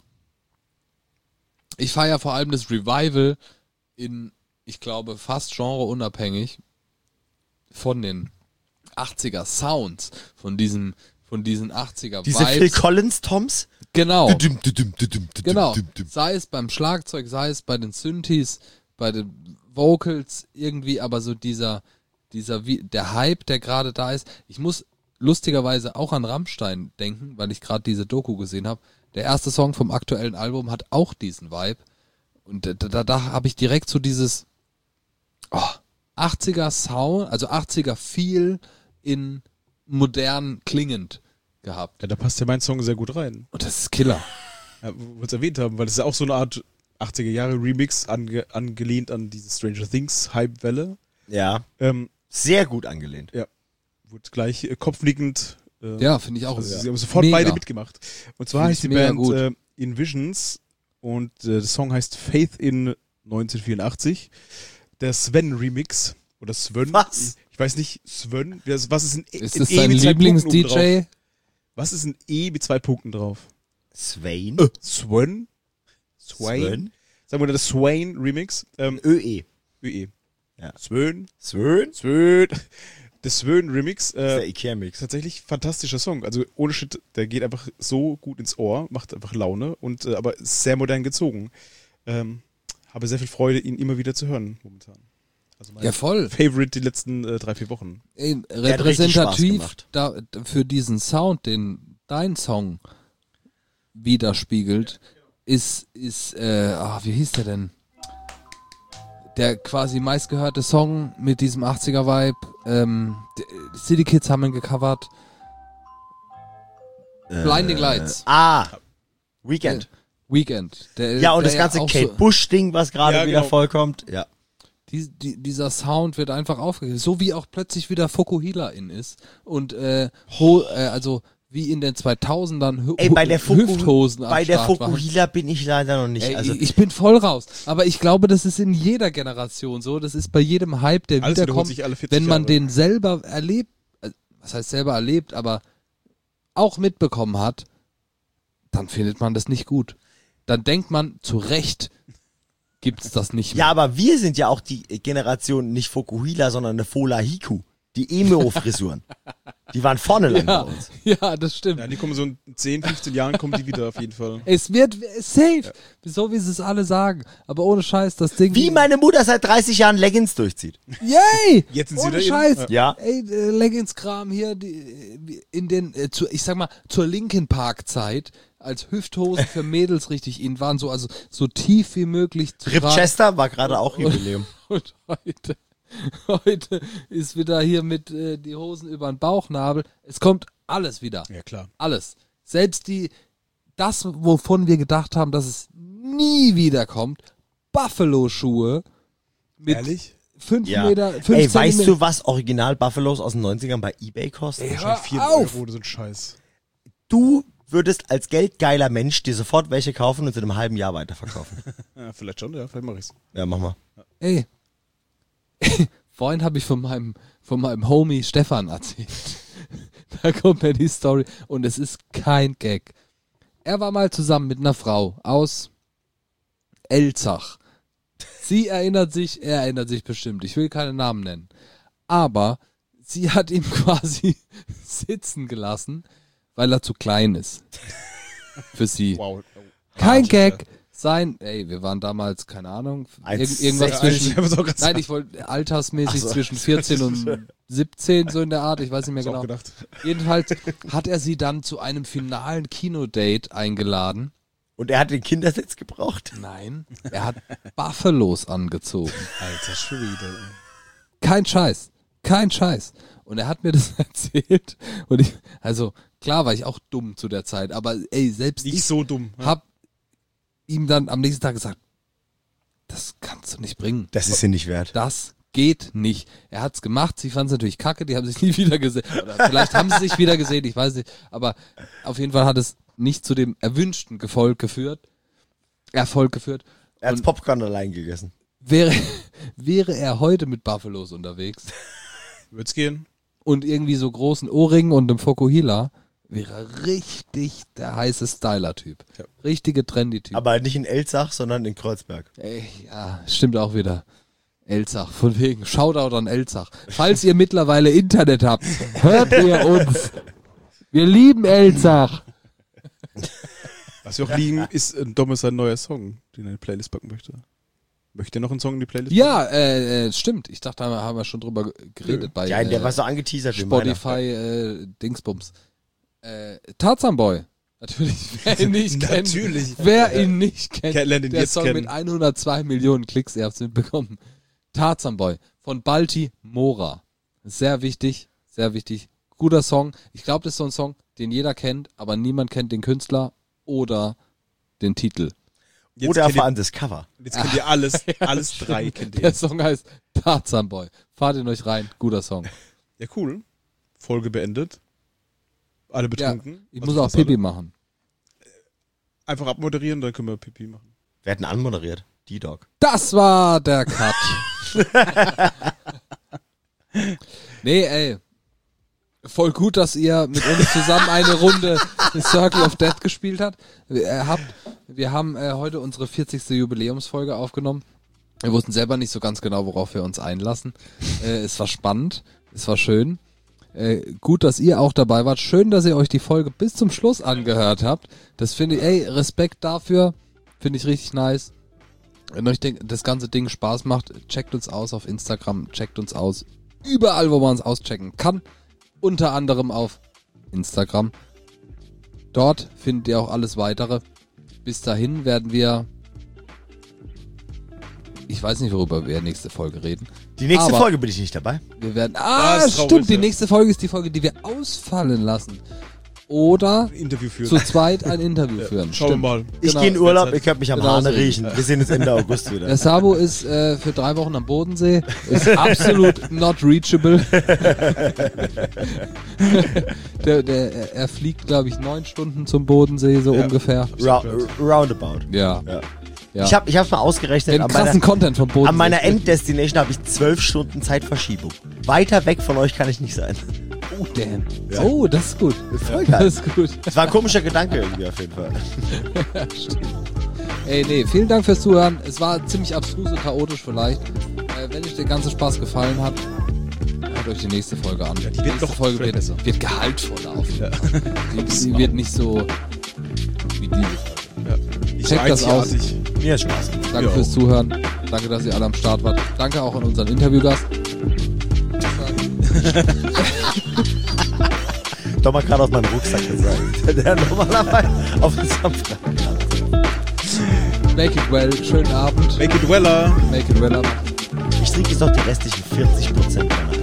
Ich feiere vor allem das Revival in, ich glaube, fast genreunabhängig von den achtziger Sounds, von diesen, von diesen achtziger Diese Phil Vibes. Collins Toms. Genau. Düdüm, düdüm, düdüm, düdüm, Genau. düdüm, düdüm. Sei es beim Schlagzeug, sei es bei den Synthes, bei den Vocals, irgendwie, aber so dieser, dieser, wie, der Hype, der gerade da ist. Ich muss lustigerweise auch an Rammstein denken, weil ich gerade diese Doku gesehen habe. Der erste Song vom aktuellen Album hat auch diesen Vibe. Und da, da, da habe ich direkt so dieses oh, achtziger Sound, also achtziger Feel in modern klingend gehabt. Ja, da passt ja mein Song sehr gut rein. Und das ist Killer. Ja, wo wir es erwähnt haben, weil das ist ja auch so eine Art achtziger Jahre Remix ange angelehnt an diese Stranger Things Hype-Welle. Ja, Ähm, sehr gut angelehnt. wurde gleich äh, kopfnickend. Äh, Ja, finde ich auch. also, sie haben sofort Mega. beide mitgemacht. Und zwar Find heißt ich die mega Band gut. äh, Invisions und äh, der Song heißt Faith in neunzehnhundertvierundachtzig. Der Sven-Remix. Oder Sven. Was? Ich, ich weiß nicht, Sven. Was ist ein E, Ist ein das E dein mit zwei Punkten oben Lieblings-D drauf? J? Was ist ein E mit zwei Punkten drauf? Swain. Äh, Sven? Swain? Swain. Sagen wir mal das Swain Remix. Ähm, ÖE. ÖE. Ja. Sven. Swain. Sven. Der Sven Remix. Das ist der Äh, Ikea-Mix. tatsächlich fantastischer Song. Also ohne Shit, der geht einfach so gut ins Ohr, macht einfach Laune und äh, aber ist sehr modern gezogen. Ähm, habe sehr viel Freude, ihn immer wieder zu hören momentan. Also mein Ja, voll. Favorite die letzten äh, drei, vier Wochen. Ey, hat richtig Spaß repräsentativ gemacht. da, da- für diesen Sound, den dein Song widerspiegelt, ist, ist äh, ah, wie hieß der denn? Der quasi meistgehörte Song mit diesem achtziger-Vibe. Ähm, die City Kids haben ihn gecovert. Blinding Lights. Ah. Weekend. Weekend. Der, Ja, und der das ganze auch Kate so- Bush-Ding, was gerade Ja, wieder genau. vollkommt. Ja. Die, die, dieser Sound wird einfach aufgegriffen. So wie auch plötzlich wieder Fokuhila in ist. Und äh, ho, äh, also wie in den zweitausendern Hü Ey, bei der, Foku, Hüfthosen am bei der Start waren. Fokuhila bin ich leider noch nicht. Ey, Also, ich bin voll raus. Aber ich glaube, das ist in jeder Generation so. Das ist bei jedem Hype, der Alles wiederholt wiederkommt. sich alle vierzig Wenn man Jahre. den selber erlebt, äh, was heißt selber erlebt, aber auch mitbekommen hat, dann findet man das nicht gut. Dann denkt man, zu Recht gibt's das nicht mehr. ja, aber wir sind ja auch die Generation nicht Fokuhila, sondern eine Fola Hiku. Die Emo-Frisuren. Die waren vorne lang bei ja, uns. ja, das stimmt. Ja, die kommen so in zehn, fünfzehn Jahren kommen die wieder auf jeden Fall. Es wird safe, so wie sie es alle sagen. Aber ohne Scheiß, das Ding. Wie meine Mutter seit dreißig Jahren Leggings durchzieht. Yay! Jetzt sind sie ohne wieder in- Scheiß. Ja. Ey, äh, Leggings-Kram hier, die, in den, äh, zu, ich sag mal, zur Linkin Park-Zeit, als Hüfthosen für Mädels richtig in waren, so, also, so tief wie möglich zu Rip tragen. Chester war gerade auch Jubiläum. Und heute, heute ist wieder hier mit äh, die Hosen über den Bauchnabel. Es kommt alles wieder. Ja, klar. Alles. Selbst die, das, wovon wir gedacht haben, dass es nie wiederkommt, Buffalo-Schuhe mit Ehrlich? fünf Ja. Meter, fünf Ey, weißt Zentimeter. du, was Original Buffalos aus den neunzigern bei eBay kosten? Ey, hör Wahrscheinlich vier auf! Euro oder so ein Scheiß. Du würdest als geldgeiler Mensch dir sofort welche kaufen und sie in einem halben Jahr weiterverkaufen. Ja, vielleicht schon, ja, vielleicht mach ich's. Ja, mach mal. Ey, vorhin habe ich von meinem, von meinem Homie Stefan erzählt. Da kommt mir die Story und es ist kein Gag. Er war mal zusammen mit einer Frau aus Elzach. Sie erinnert sich, er erinnert sich bestimmt. Ich will keine Namen nennen. Aber sie hat ihn quasi sitzen gelassen, weil er zu klein ist. Für sie. Wow. Kein Hart, Gag. Sein, ey, wir waren damals, keine Ahnung, Eins irg irgendwas sechzig. zwischen, Ich hab's auch grad nein, ich wollte altersmäßig Ach so. zwischen vierzehn und siebzehn, so in der Art, ich weiß nicht mehr Genau. Auch genau. gedacht. Jedenfalls hat er sie dann zu einem finalen Kinodate eingeladen. Und er hat den Kindersitz gebraucht. Nein, er hat Buffalos angezogen. Alter Schwede. Kein Scheiß. Kein Scheiß. Und er hat mir das erzählt. Und ich, also, Klar war ich auch dumm zu der Zeit, aber ey, selbst Nicht ich so dumm. Ja. hab ihm dann am nächsten Tag gesagt, das kannst du nicht bringen. Das ist sie nicht wert. Das geht nicht. Er hat's gemacht, sie fanden es natürlich kacke, die haben sich nie wieder gesehen. Oder vielleicht haben sie sich wieder gesehen, ich weiß nicht. Aber auf jeden Fall hat es nicht zu dem erwünschten Erfolg geführt. Erfolg geführt. Er hat's Und Popcorn allein gegessen. wäre, wäre er heute mit Buffalos unterwegs Wird's gehen? und irgendwie so großen Ohrringen und einem Fokuhila, wäre er richtig der heiße Styler-Typ. Ja. Richtige Trendy-Typ. Aber nicht in Elzach, sondern in Kreuzberg. Ey, ja, stimmt auch wieder. Elzach, von wegen. Shoutout an Elzach. Falls ihr mittlerweile Internet habt, hört ihr uns. Wir lieben Elzach. Was wir auch liegen, ist äh, Domis sein neuer Song, den er in die Playlist packen möchte. Möchte er noch einen Song in die Playlist Ja, äh, äh, stimmt. Ich dachte, da haben wir schon drüber geredet bei Ja, der äh, war so angeteasert wie meiner. Spotify äh, Dingsbums. Äh, Tarzan Boy. Natürlich, wer ihn nicht kennt. Natürlich. Wer ihn nicht kennt. Kennt- lernt ihn der jetzt Song kennen. mit hundertzwei Millionen Klicks, ihr habt es mitbekommen. Tarzan Boy von Balti Mora. Sehr wichtig, sehr wichtig. Guter Song. Ich glaube, das ist so ein Song, den jeder kennt, aber niemand kennt den Künstler oder den Titel. Jetzt Oder kennt vor ihr, allem das Cover. jetzt kennt ihr alles, alles drei kennt ihr. Der Song heißt Tarzan Boy. Fahrt ihn euch rein. Guter Song. Ja, cool. Folge beendet. Alle betrunken. Ich Also muss auch fast Pipi alle. machen. Einfach abmoderieren, dann können wir Pipi machen. Wer hat denn anmoderiert? D-Dog. Das war der Cut. Nee, ey. Voll gut, dass ihr mit uns zusammen eine Runde Circle of Death gespielt habt. Äh, habt. Wir haben äh, heute unsere vierzigste Jubiläumsfolge aufgenommen. Wir wussten selber nicht so ganz genau, worauf wir uns einlassen. Äh, es war spannend, es war schön. Äh, gut, dass ihr auch dabei wart. Schön, dass ihr euch die Folge bis zum Schluss angehört habt. Das finde ich, ey, Respekt dafür. Finde ich richtig nice. Wenn euch den, das ganze Ding Spaß macht, checkt uns aus auf Instagram, checkt uns aus. Überall, wo man uns auschecken kann. Unter anderem auf Instagram. Dort findet ihr auch alles weitere. Bis dahin werden wir, ich weiß nicht, worüber wir nächste Folge reden. Die nächste Aber Folge bin ich nicht dabei. Wir werden, ah, Das ist traurig, stimmt, die ja. nächste Folge ist die Folge, die wir ausfallen lassen. Oder Interview führen. zu zweit ein Interview führen. Schauen wir Stimmt. mal. Ich Genau. gehe in Urlaub, Derzeit. ihr könnt mich am Genau Hahn so. riechen. Wir sehen uns Ende August wieder. Der Sabo ist äh, für drei Wochen am Bodensee, ist absolut not reachable. der, der, er- er fliegt, glaube ich, neun Stunden zum Bodensee, so Ja. ungefähr. Ra roundabout. Ja. Ja. ja. Ich habe ich hab's mal ausgerechnet. den An krassen meiner, Content vom Bodensee. an meiner Enddestination habe ich zwölf Stunden Zeitverschiebung. Weiter weg von euch kann ich nicht sein. Oh, damn. Oh, das ist gut. Voll Das geil. ist gut. Das war ein komischer Gedanke irgendwie auf jeden Fall. Ey, nee, vielen Dank fürs Zuhören. Es war ziemlich abstrus und chaotisch vielleicht. Äh, wenn euch der ganze Spaß gefallen hat, hört euch die nächste Folge an. die wird die nächste noch Folge vielleicht wird, besser. wird gehaltvoller auf jeden Fall. Die, die wird nicht so wie diese Folge. Ja. Nicht Checkt das aus. einzigartig. Mir hat Spaß. Danke Ja. fürs Zuhören. Danke, dass ihr alle am Start wart. Danke auch an unseren Interviewgast. Doch mal gerade aus meinem Rucksack gesagt. Der normalerweise auf dem Samstag. Make it well. Schönen Abend. Make it weller. Make it well. Ich trinke jetzt noch die restlichen vierzig Prozent meiner